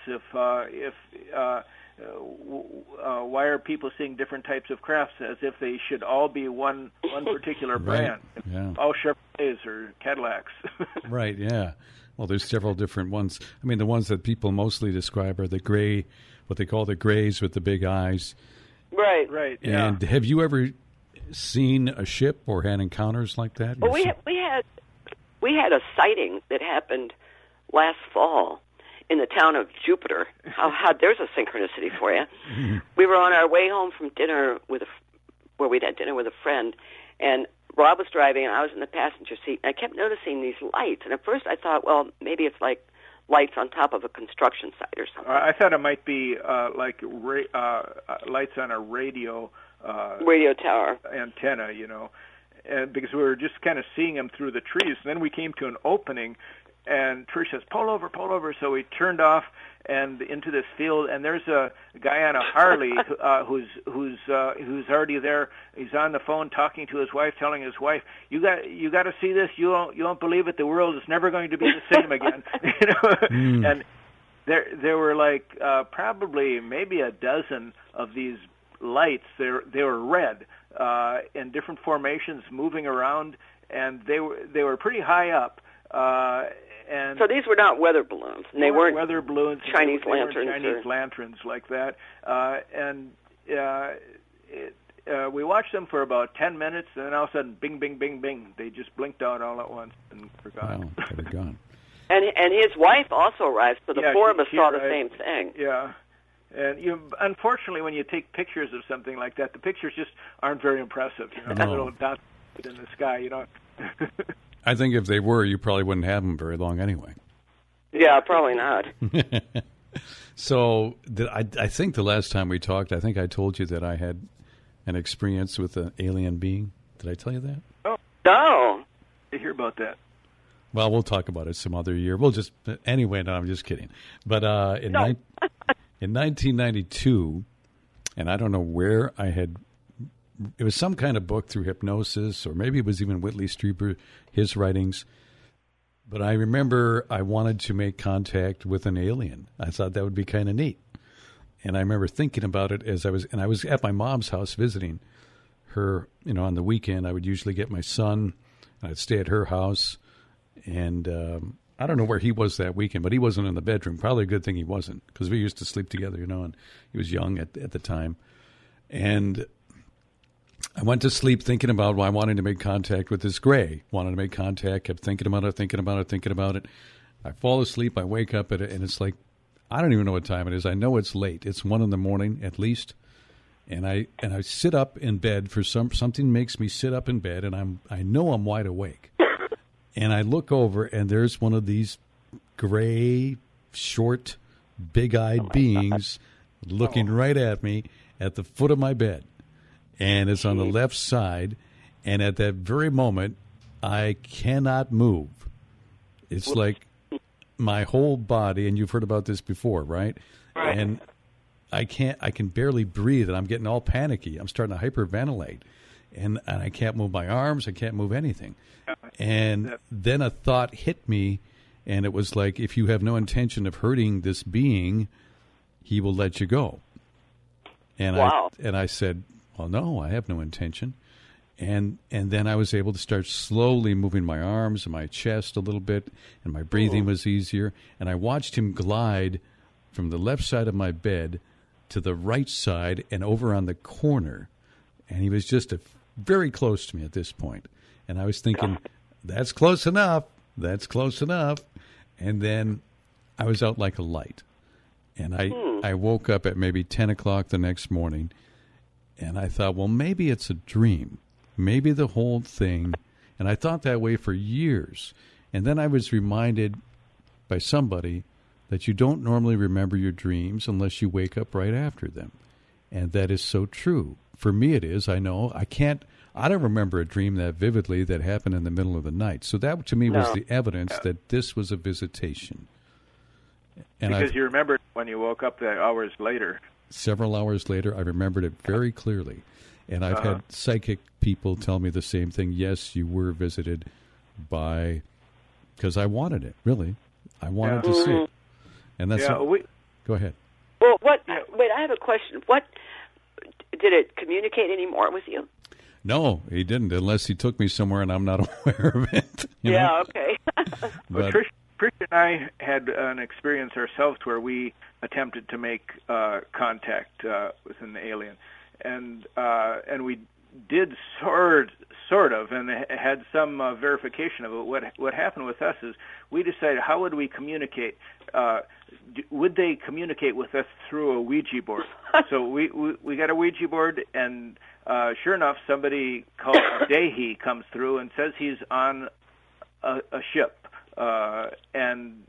Why are people seeing different types of crafts as if they should all be one particular brand? Yeah. All Chevrolets or Cadillacs. Right, yeah. Well, there's several different ones. I mean, the ones that people mostly describe are the gray, what they call the grays with the big eyes. Right. Right, yeah. And have you ever seen a ship or had encounters like that? Well, we had a sighting that happened last fall in the town of Jupiter. There's a synchronicity for you. We were on our way home from dinner where we'd had dinner with a friend, and Rob was driving, and I was in the passenger seat, and I kept noticing these lights. And at first I thought, well, maybe it's like lights on top of a construction site or something. I thought it might be like lights on a radio tower antenna, you know, and because we were just kind of seeing them through the trees. And then we came to an opening, and Trish says, pull over. So we turned off and into this field, and there's a guy on a Harley who's already there. He's on the phone talking to his wife, telling his wife, you got to see this. You won't believe it. The world is never going to be the same again. You know? And there were like probably maybe a dozen of these lights. They were red in different formations, moving around, and they were pretty high up. And so these were not weather balloons, and they weren't weather balloons, Chinese they lanterns, weren't Chinese lanterns like that. We watched them for about 10 minutes, and then all of a sudden, bing, bing, bing, bing, they just blinked out all at once and were gone. Wow, they were gone. And his wife also arrived, so the four of us saw the arrived. same thing. Yeah. And unfortunately, when you take pictures of something like that, the pictures just aren't very impressive. You know, No. little dots in the sky. You know. I think if they were, you probably wouldn't have them very long anyway. Yeah, probably not. So I think the last time we talked, I think I told you that I had an experience with an alien being. Did I tell you that? Oh, No. I hear about that. Well, we'll talk about it some other year. Anyway, no, I'm just kidding. But in 1992, and I don't know where I had, it was some kind of book through hypnosis, or maybe it was even Whitley Strieber, his writings. But I remember I wanted to make contact with an alien. I thought that would be kind of neat. And I remember thinking about it as I was at my mom's house visiting her, you know, on the weekend. I would usually get my son, and I'd stay at her house. And I don't know where he was that weekend, but he wasn't in the bedroom. Probably a good thing he wasn't, because we used to sleep together, you know, and he was young at the time. And I went to sleep thinking about why I wanted to make contact with this gray. Wanted to make contact, kept thinking about it. I fall asleep, I wake up, and it's like, I don't even know what time it is. I know it's late. It's 1 a.m. at least. And I sit up in bed for something makes me sit up in bed, and I know I'm wide awake. And I look over, and there's one of these gray, short, big-eyed beings looking right at me at the foot of my bed. And it's on the left side. And at that very moment, I cannot move. It's like my whole body, and you've heard about this before, right? Right. And I can barely breathe, and I'm getting all panicky. I'm starting to hyperventilate, and I can't move my arms. I can't move anything. And then a thought hit me, and it was like, if you have no intention of hurting this being, he will let you go. And wow. I said, well, no, I have no intention. And then I was able to start slowly moving my arms and my chest a little bit, and my breathing was easier. And I watched him glide from the left side of my bed to the right side and over on the corner. And he was just very close to me at this point. And I was thinking, that's close enough. That's close enough. And then I was out like a light. And I woke up at maybe 10 o'clock the next morning, and I thought, well, maybe it's a dream. Maybe the whole thing. And I thought that way for years. And then I was reminded by somebody that you don't normally remember your dreams unless you wake up right after them. And that is so true. For me it is. I know. I don't remember a dream that vividly that happened in the middle of the night. So that, to me, was the evidence that this was a visitation. And because you remembered when you woke up hours later. Several hours later, I remembered it very clearly. And I've had psychic people tell me the same thing. Yes, you were visited because I wanted it, really. I wanted to see it. And that's go ahead. Well, wait, I have a question. What did it communicate any more with you? No, he didn't, unless he took me somewhere and I'm not aware of it. You know? Okay. Well, Trish and I had an experience ourselves where we attempted to make contact with an alien, and we did sort of, and had some verification of it. What happened with us is we decided, how would we communicate? Would they communicate with us through a Ouija board? So we got a Ouija board, and sure enough, somebody called Dehi comes through and says he's on a ship. And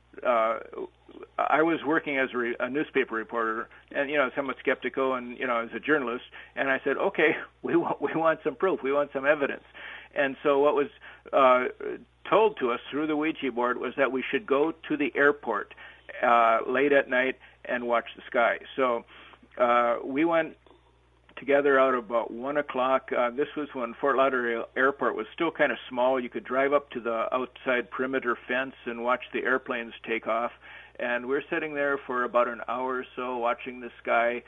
I was working as a newspaper reporter, and somewhat skeptical, and as a journalist. And I said, okay, we want some proof, we want some evidence. And so what was told to us through the Ouija board was that we should go to the airport late at night and watch the sky. So we went together out about 1 o'clock. This was when Fort Lauderdale Airport was still kind of small. You could drive up to the outside perimeter fence and watch the airplanes take off. And we're sitting there for about an hour or so watching the sky.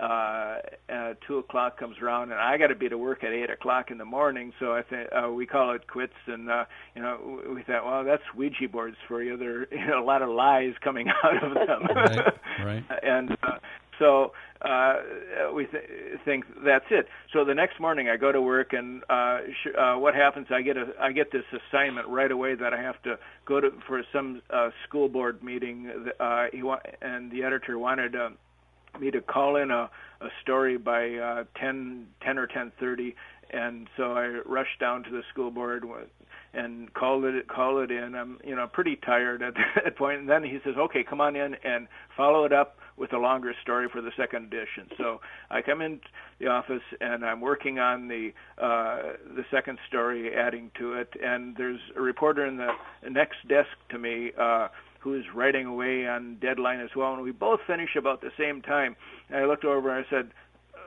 2 o'clock comes around, and I got to be to work at 8 o'clock in the morning. So I think we call it quits. And we thought, well, that's Ouija boards for you. There are a lot of lies coming out of them. Right. And so we think that's it. So the next morning I go to work, and what happens? I get this assignment right away that I have to go to for some school board meeting. And the editor wanted me to call in a story by 10 or 10:30, and so I rushed down to the school board and called it in. I'm pretty tired at that point. And then he says, okay, come on in and follow it up with a longer story for the second edition. So I come into the office, and I'm working on the second story, adding to it, and there's a reporter in the next desk to me who's writing away on deadline as well, and we both finish about the same time. And I looked over and I said,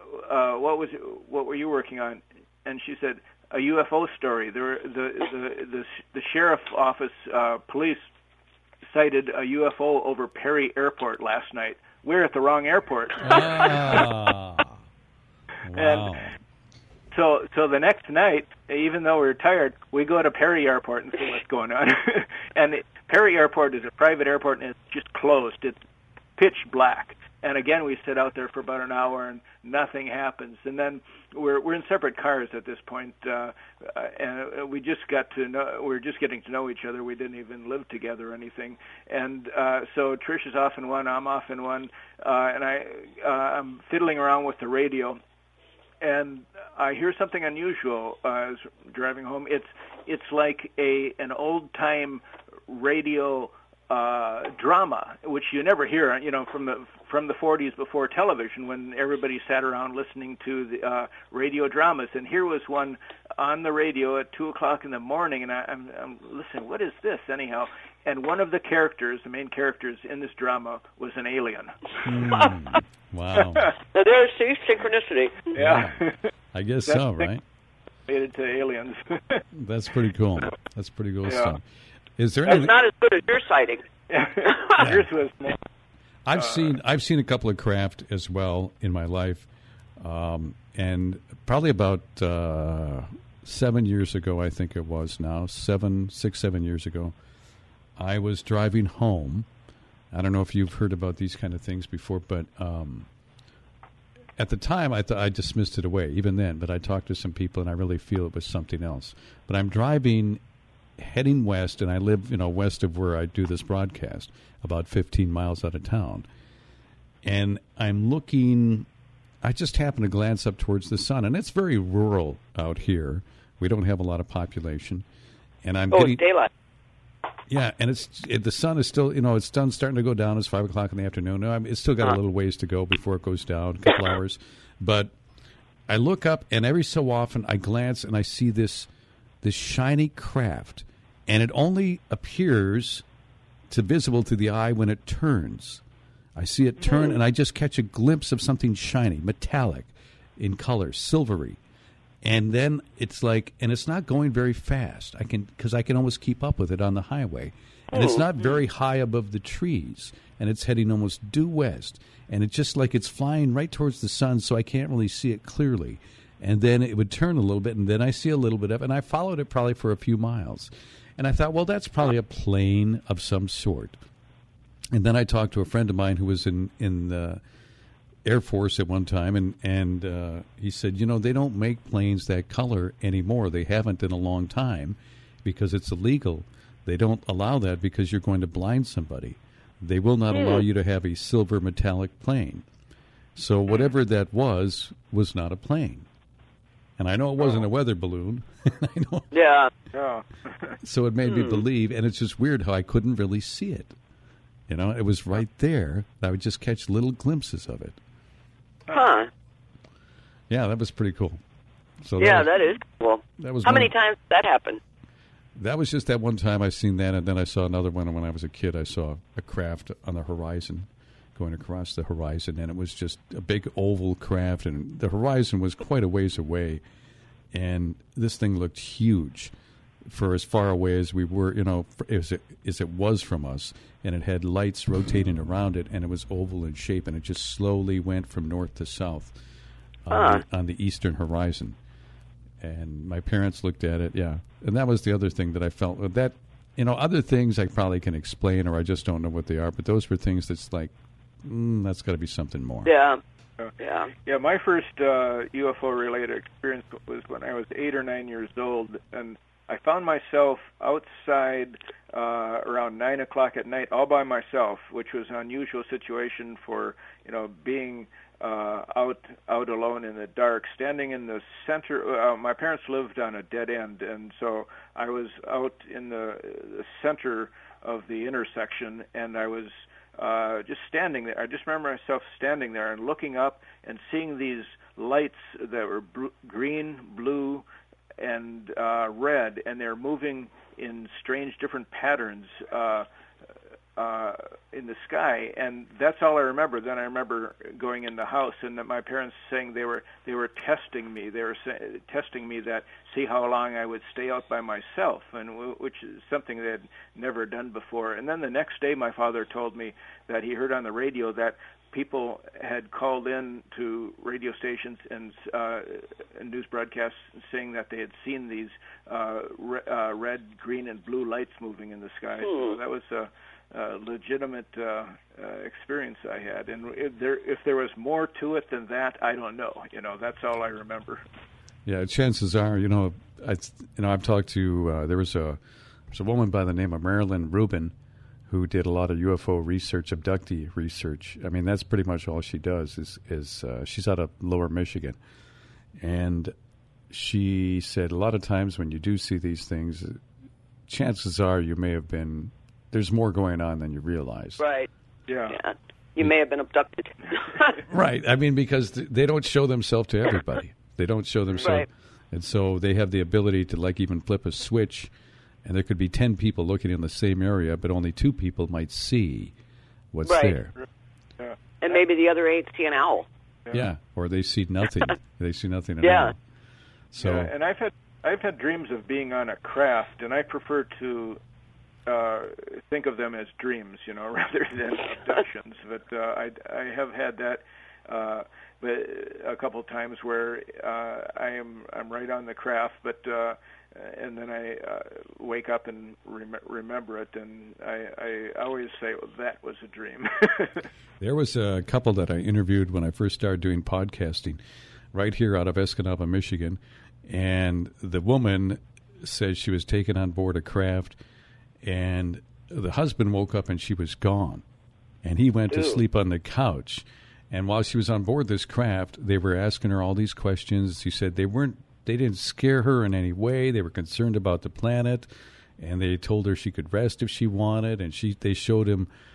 what were you working on? And she said, a UFO story. The sheriff office police sighted a UFO over Perry Airport last night. We're at the wrong airport. Wow. And so the next night, even though we're tired, we go to Perry Airport and see what's going on. And Perry Airport is a private airport, and it's just closed. It's pitch black. And again, we sit out there for about an hour, and nothing happens. And then we're in separate cars at this point, and we're just getting to know each other. We didn't even live together or anything. And so Trish is off in one, I'm off in one, and I'm fiddling around with the radio, and I hear something unusual as I was driving home. It's like an old time radio drama, which you never hear, from the 40s before television, when everybody sat around listening to the radio dramas. And here was one on the radio at 2:00 in the morning, and I'm listening. What is this, anyhow? And one of the main characters in this drama, was an alien. Wow. So there's synchronicity. Yeah. I guess so, right? Related to aliens. That's pretty cool. That's pretty cool stuff. Is there That's anything? not as good as your sighting. Yours was more. I've seen a couple of craft as well in my life, and probably about 7 years ago, I think it was now 7 years ago, I was driving home. I don't know if you've heard about these kind of things before, but at the time I dismissed it away. Even then, but I talked to some people, and I really feel it was something else. But I'm driving, heading west, and I live, west of where I do this broadcast, about 15 miles out of town. And I'm looking, I just happen to glance up towards the sun, and it's very rural out here. We don't have a lot of population. And I'm getting, it's daylight. Yeah, and the sun is still, it's starting to go down. It's 5:00 in the afternoon. It's still got a little ways to go before it goes down, a couple hours. But I look up, and every so often I glance, and I see this shiny craft, and it only appears visible to the eye when it turns. I see it turn, and I just catch a glimpse of something shiny, metallic in color, silvery. And then it's like, and it's not going very fast. Because I can almost keep up with it on the highway. And it's not very high above the trees. And it's heading almost due west. And it's just like it's flying right towards the sun, so I can't really see it clearly. And then it would turn a little bit, and then I see a little bit of it. And I followed it probably for a few miles. And I thought, well, that's probably a plane of some sort. And then I talked to a friend of mine who was in the Air Force at one time, and he said, they don't make planes that color anymore. They haven't in a long time because it's illegal. They don't allow that because you're going to blind somebody. They will not allow you to have a silver metallic plane. So whatever that was not a plane. And I know it wasn't a weather balloon. I know. Yeah. So it made me believe, and it's just weird how I couldn't really see it. It was right there. I would just catch little glimpses of it. Huh. Yeah, that was pretty cool. So that is cool. That was How many times did that happen? That was just that one time I seen that, and then I saw another one when I was a kid. I saw a craft on the horizon, going across the horizon, and it was just a big oval craft, and the horizon was quite a ways away, and this thing looked huge for as far away as we were, as it was from us, and it had lights rotating around it, and it was oval in shape, and it just slowly went from north to south on the eastern horizon. And my parents looked at it, and that was the other thing that I felt that, other things I probably can explain, or I just don't know what they are, but those were things that's like, that's got to be something more. Yeah. Yeah, my first UFO-related experience was when I was 8 or 9 years old, and I found myself outside around 9 o'clock at night all by myself, which was an unusual situation for, being out alone in the dark, standing in the center. My parents lived on a dead end, and so I was out in the center of the intersection, and I was just standing there. I just remember myself standing there and looking up and seeing these lights that were green, blue, and red, and they're moving in strange different patterns in the sky, and that's all I remember. Then I remember going in the house, and that my parents saying they were testing me. They were testing me that see how long I would stay out by myself, and which is something they had never done before. And then the next day, my father told me that he heard on the radio that people had called in to radio stations and news broadcasts saying that they had seen these red, green, and blue lights moving in the sky. So that was a legitimate experience I had. And if there was more to it than that, I don't know. That's all I remember. Yeah, chances are, I've talked to there was a woman by the name of Marilyn Rubin, who did a lot of UFO research, abductee research. I mean, that's pretty much all she does is she's out of Lower Michigan. And she said a lot of times when you do see these things, chances are you may have been there's more going on than you realize. Right. Yeah. You may have been abducted. Right. I mean, because they don't show themselves to everybody. They don't show themselves. Right. And so they have the ability to, like, even flip a switch, and there could be 10 people looking in the same area, but only 2 people might see what's there. Yeah. And maybe the other 8 see an owl. Yeah. Or they see nothing. They see nothing at all. So, and I've had dreams of being on a craft, and I prefer to think of them as dreams, rather than abductions. But I have had that but a couple of times where I'm right on the craft, but and then I wake up and remember it, and I always say, well, that was a dream. There was a couple that I interviewed when I first started doing podcasting right here out of Escanaba, Michigan, and the woman said she was taken on board a craft, and the husband woke up and she was gone, and he went to sleep on the couch. And while she was on board this craft, they were asking her all these questions. She said they didn't scare her in any way. They were concerned about the planet, and they told her she could rest if she wanted. And they showed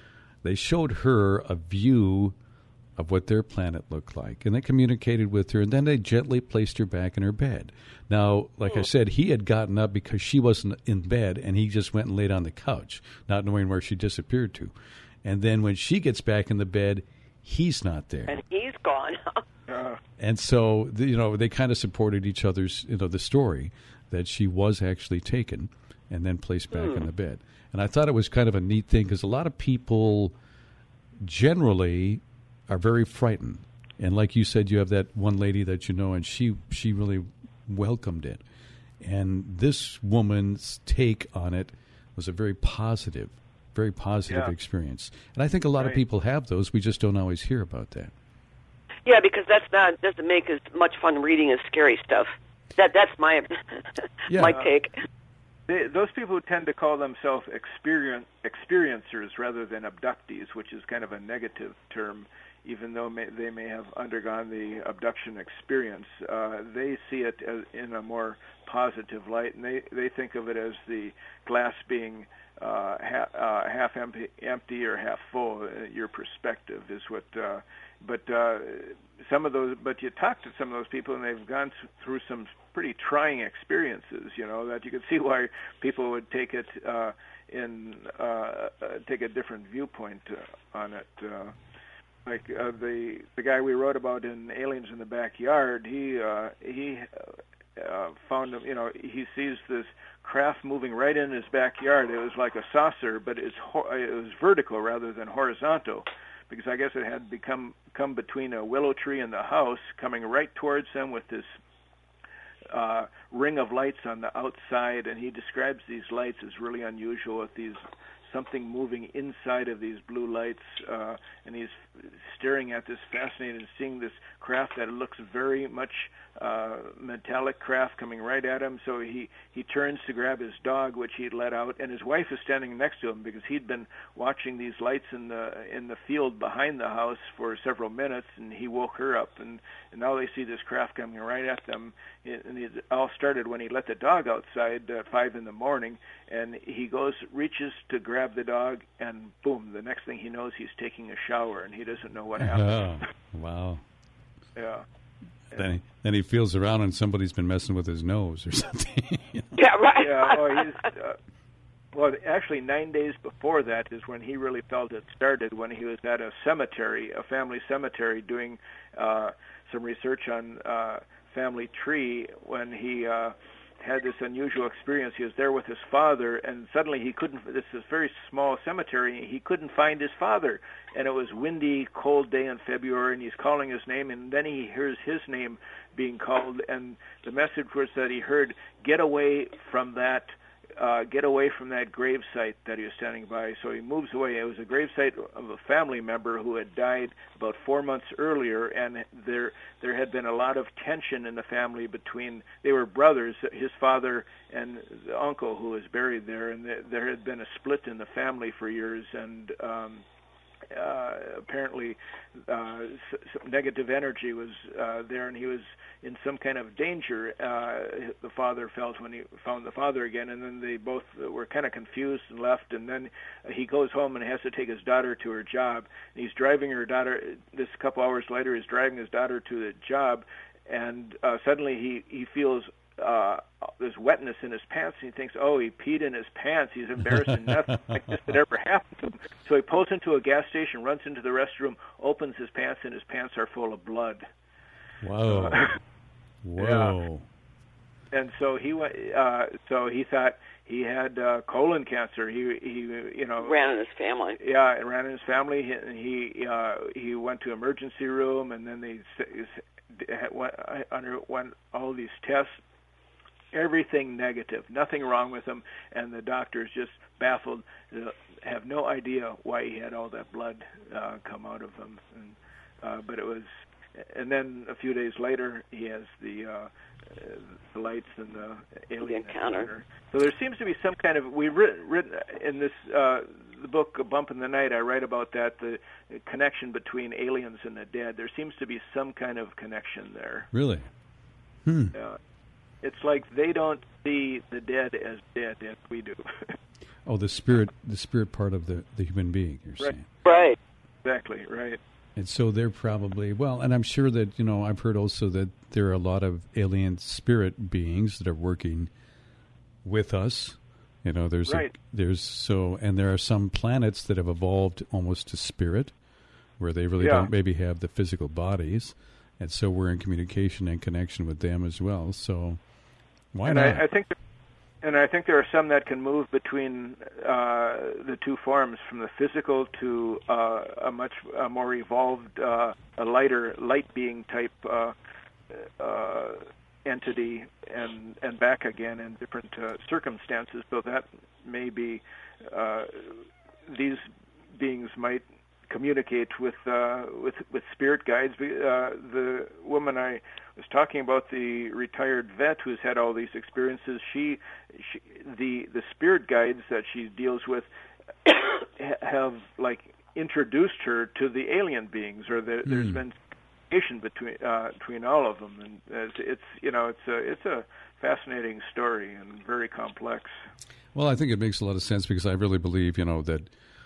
her a view of what their planet looked like, and they communicated with her, and then they gently placed her back in her bed. Now, like I said, he had gotten up because she wasn't in bed, and he just went and laid on the couch, not knowing where she disappeared to. And then when she gets back in the bed, he's not there. And he's gone. And so, they kind of supported each other's, the story that she was actually taken and then placed back in the bed. And I thought it was kind of a neat thing because a lot of people generally are very frightened. And like you said, you have that one lady that you know, and she really welcomed it. And this woman's take on it was a very positive experience. And I think a lot of people have those. We just don't always hear about that. Yeah, because doesn't make as much fun reading as scary stuff. That's my my take. Those people who tend to call themselves experiencers rather than abductees, which is kind of a negative term, even though they may have undergone the abduction experience, they see it in a more positive light, and they think of it as the glass being half empty or half full. Your perspective is what. But some of those. But you talk to some of those people, and they've gone through some pretty trying experiences. That you could see why people would take it take a different viewpoint on it. Like the guy we wrote about in Aliens in the Backyard, he found him. He sees this craft moving right in his backyard. It was like a saucer, but it was vertical rather than horizontal, because I guess it had come between a willow tree and the house, coming right towards them with this ring of lights on the outside. And he describes these lights as really unusual, with something moving inside of these blue lights, and he's staring at this, fascinated, and seeing this craft that looks very much metallic craft coming right at him. So he turns to grab his dog, which he'd let out, and his wife is standing next to him because he'd been watching these lights in the field behind the house for several minutes, and he woke her up, and now they see this craft coming right at them. And it all started when he let the dog outside at 5 a.m, and he reaches to grab the dog, and boom, the next thing he knows, he's taking a shower, and he doesn't know what happened. Oh, wow. Yeah. Then he feels around and somebody's been messing with his nose or something. Yeah, right. Yeah, well, actually, 9 days before that is when he really felt it started, when he was at a family cemetery, doing some research on family tree, when he had this unusual experience. He was there with his father, and suddenly he couldn't. This is a very small cemetery. He couldn't find his father, and it was windy, cold day in February, and he's calling his name, and then he hears his name being called, and the message was that he heard, "Get away from that." Get away from that gravesite that he was standing by. So he moves away. It was a gravesite of a family member who had died about 4 months earlier, and there had been a lot of tension in the family between, they were brothers, his father and the uncle who was buried there, and there had been a split in the family for years, and apparently some negative energy was there, and he was in some kind of danger. The father felt when he found the father again, and then they both were kind of confused and left. And then he goes home and has to take his daughter to her job. And he's driving her daughter. This couple hours later, he's driving his daughter to the job, and suddenly he feels there's wetness in his pants, and he thinks, oh, he peed in his pants. He's embarrassed, and nothing like this had ever happened to him. So he pulls into a gas station, runs into the restroom, opens his pants, and his pants are full of blood. Whoa. Whoa. Yeah. And so he went. So he thought he had colon cancer. He ran in his family. Yeah, it ran in his family. He went to emergency room, and then they underwent all these tests. Everything negative, nothing wrong with him, and the doctors just baffled, have no idea why he had all that blood come out of him. But it was, and then a few days later, he has the lights and the alien encounter. So there seems to be some kind of, we've written in this the book A Bump in the Night, I write about that, the connection between aliens and the dead. There seems to be some kind of connection there. Really? It's like they don't see the dead as dead as we do. Oh, the spirit part of the human being, you're saying. Right. Exactly, right. And so they're probably, well, and I'm sure that, I've heard also that there are a lot of alien spirit beings that are working with us. There's right. And there are some planets that have evolved almost to spirit, where they really don't maybe have the physical bodies, and so we're in communication and connection with them as well. So why not? I think there are some that can move between the two forms, from the physical to a much more evolved, a lighter light being type entity, and back again in different circumstances. So that may be these beings might communicate with spirit guides. The woman I was talking about, the retired vet who's had all these experiences, the spirit guides that she deals with have introduced her to the alien beings, or there's been communication between all of them, and it's a fascinating story and very complex. Well, I think it makes a lot of sense, because I really believe that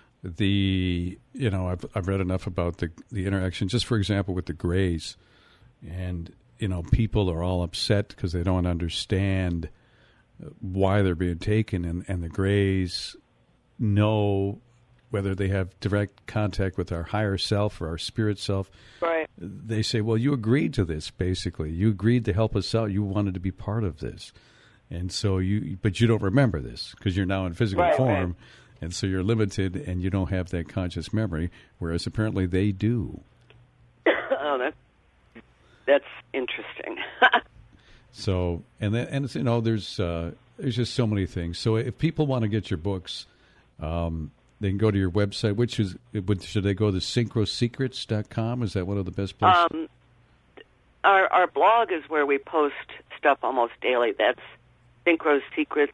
I've read enough about the interaction, just for example with the Greys, and people are all upset because they don't understand why they're being taken, and the Greys know whether they have direct contact with our higher self or our spirit self. Right. They say, well, you agreed to this, basically. You agreed to help us out. You wanted to be part of this. And so but you don't remember this because you're now in physical form. Right. And so you're limited, and you don't have that conscious memory, whereas apparently they do. Oh, that's interesting. So, there's just so many things. So if people want to get your books, they can go to your website. Should they go to synchrosecrets.com? Is that one of the best places? Our blog is where we post stuff almost daily. That's synchrosecrets.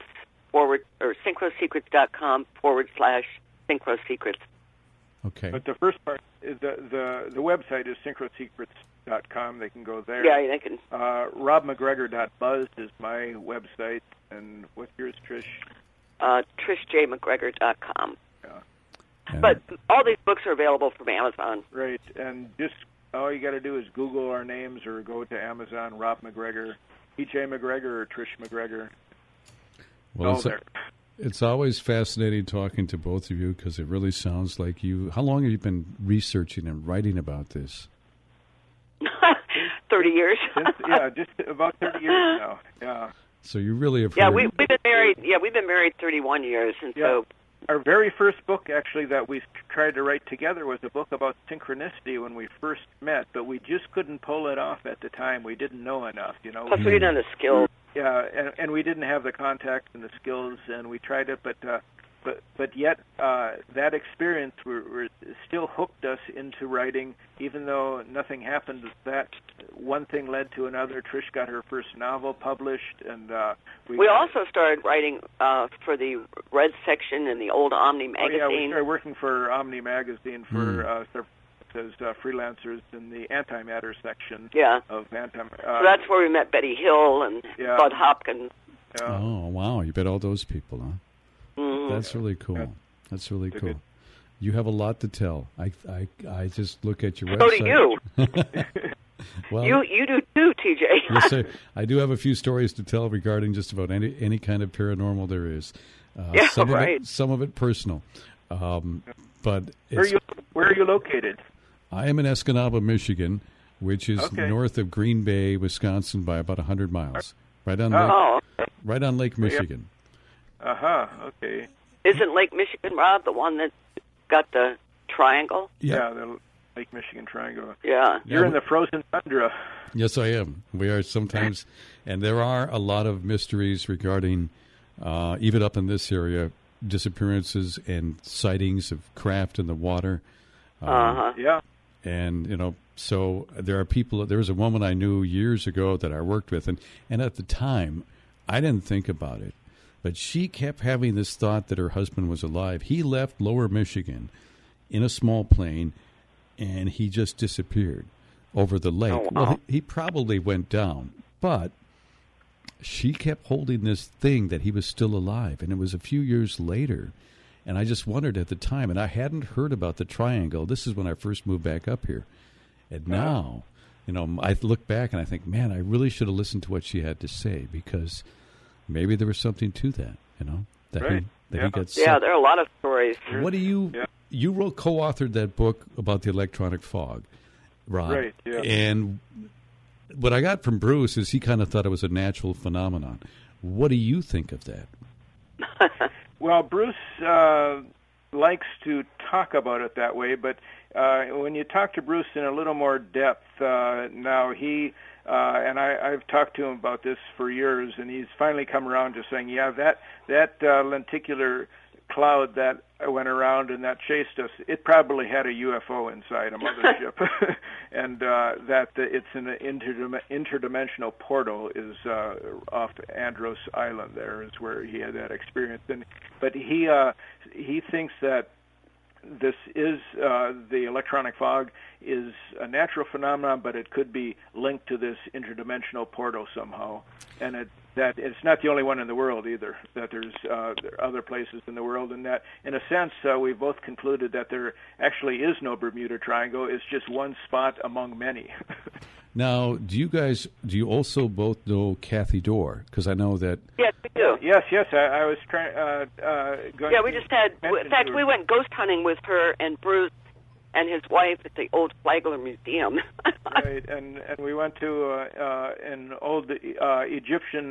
synchrosecrets.com/synchrosecrets. Okay. But the first part is the website is synchrosecrets.com. They can go there. Yeah, they can. RobMcGregor.buzz is my website. And what's yours, Trish? TrishJMcGregor.com. Yeah. But all these books are available from Amazon. Right, and just all you got to do is Google our names or go to Amazon, Rob McGregor, TJ McGregor, or Trish McGregor. Well, it's always fascinating talking to both of you, because it really sounds like you. How long have you been researching and writing about this? 30 years. Just about 30 years now. Yeah. So you really have. Yeah, we've been married. Yeah, we've been married 31 years, and so. Our very first book, actually, that we tried to write together was a book about synchronicity when we first met, but we just couldn't pull it off at the time. We didn't know enough, Plus, we didn't have the skills. Yeah, and we didn't have the contacts and the skills, and we tried it, but but yet that experience still hooked us into writing, even though nothing happened. That one thing led to another. Trish got her first novel published, and we also started writing for the Red section in the old Omni magazine. Oh, yeah, we started working for Omni magazine for as freelancers in the antimatter section of antimatter. So that's where we met Betty Hill and Bud Hopkins. Oh, wow. You bet all those people, huh? Mm-hmm. That's really cool. Yeah. That's really cool. Good. You have a lot to tell. I just look at your so website. So do you. Well, you do too, TJ. Yes, sir. I do have a few stories to tell regarding just about any kind of paranormal there is. Some of it personal. But where are you located? I am in Escanaba, Michigan, which is north of Green Bay, Wisconsin, by about 100 miles. Right on Lake Michigan. Okay. Isn't Lake Michigan, Rob, the one that got the triangle? Yeah, the Lake Michigan Triangle. Yeah. You're in the frozen tundra. Yes, I am. We are sometimes, and there are a lot of mysteries regarding, even up in this area, disappearances and sightings of craft in the water. Yeah. And, so there are people, there was a woman I knew years ago that I worked with, and at the time, I didn't think about it, but she kept having this thought that her husband was alive. He left Lower Michigan in a small plane, and he just disappeared over the lake. Oh, wow. Well, he probably went down, but she kept holding this thing that he was still alive, and it was a few years later, and I just wondered at the time, and I hadn't heard about the triangle. This is when I first moved back up here. And now, I look back and I think, man, I really should have listened to what she had to say, because maybe there was something to that, he got sick. Yeah, there are a lot of stories. What do you co-authored that book about the electronic fog, Rob. Right, yeah. And what I got from Bruce is he kind of thought it was a natural phenomenon. What do you think of that? Well, Bruce likes to talk about it that way, but when you talk to Bruce in a little more depth, now he and I've talked to him about this for years, and he's finally come around to saying, that lenticular cloud that went around and that chased us, it probably had a UFO inside, a mothership, and that it's an interdimensional portal is off Andros Island. There is where he had that experience, but he thinks that this is the electronic fog is a natural phenomenon, but it could be linked to this interdimensional portal somehow, and that it's not the only one in the world either. That there are other places in the world, and that in a sense we both concluded that there actually is no Bermuda Triangle. It's just one spot among many. Now, do you also both know Kathy Dorr? Because I know that. Yes, we do. Yes. I was trying. Yeah, we just had. In fact, we went ghost hunting with her and Bruce and his wife at the old Flagler Museum. Right, and we went to an old Egyptian.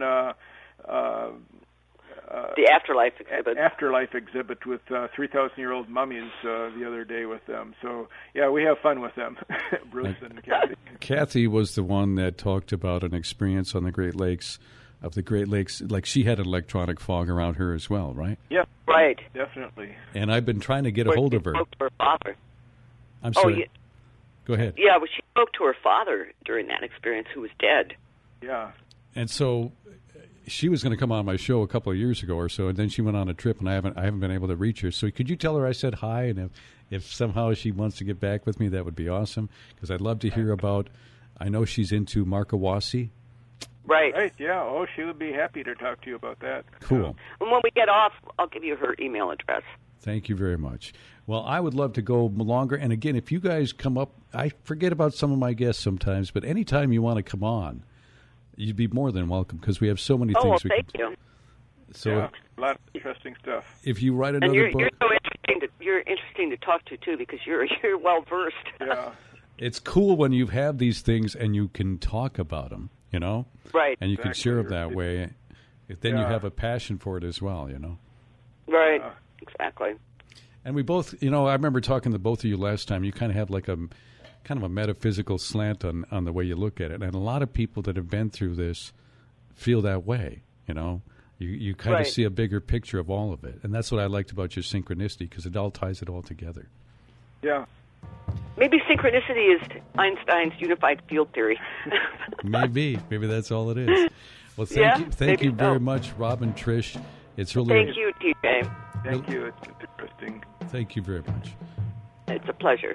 The afterlife exhibit. Afterlife exhibit with 3,000-year-old mummies the other day with them. So yeah, we have fun with them, Bruce and Kathy. Kathy was the one that talked about an experience on the Great Lakes. Like she had an electronic fog around her as well, right? Yeah, right, definitely. And I've been trying to get a hold of her. She spoke to her father. I'm sorry. Oh, yeah. Go ahead. Yeah, well, she spoke to her father during that experience, who was dead. Yeah. And so she was going to come on my show a couple of years ago or so, and then she went on a trip, and I haven't been able to reach her. So could you tell her I said hi, and if somehow she wants to get back with me, that would be awesome, because I'd love to hear about. I know she's into Markawasi. Right. Yeah. Oh, she would be happy to talk to you about that. Cool. And when we get off, I'll give you her email address. Thank you very much. Well, I would love to go longer. And again, if you guys come up, I forget about some of my guests sometimes, but anytime you want to come on, you'd be more than welcome, because we have so many things. Well, we thank can you. So a lot of interesting stuff. If you write another book, you're so interesting. You're interesting to talk to too, because you're well versed. Yeah. It's cool when you have these things and you can talk about them, Right. And you can share them that way. Then you have a passion for it as well, Right. Exactly. And we both, I remember talking to both of you last time. You kind of have like a metaphysical slant on the way you look at it. And a lot of people that have been through this feel that way, You kind of Right. see a bigger picture of all of it. And that's what I liked about your synchronicity, because it all ties it all together. Yeah. Maybe synchronicity is Einstein's unified field theory. Maybe that's all it is. Well, thank you very much, Rob and Trish. It's really Thank you, TJ. Thank you. It's interesting. Thank you very much. It's a pleasure.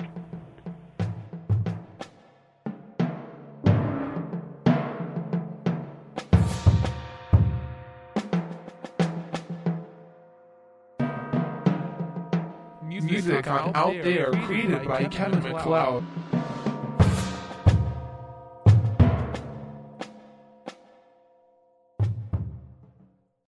Music on Out There created by Kevin MacLeod.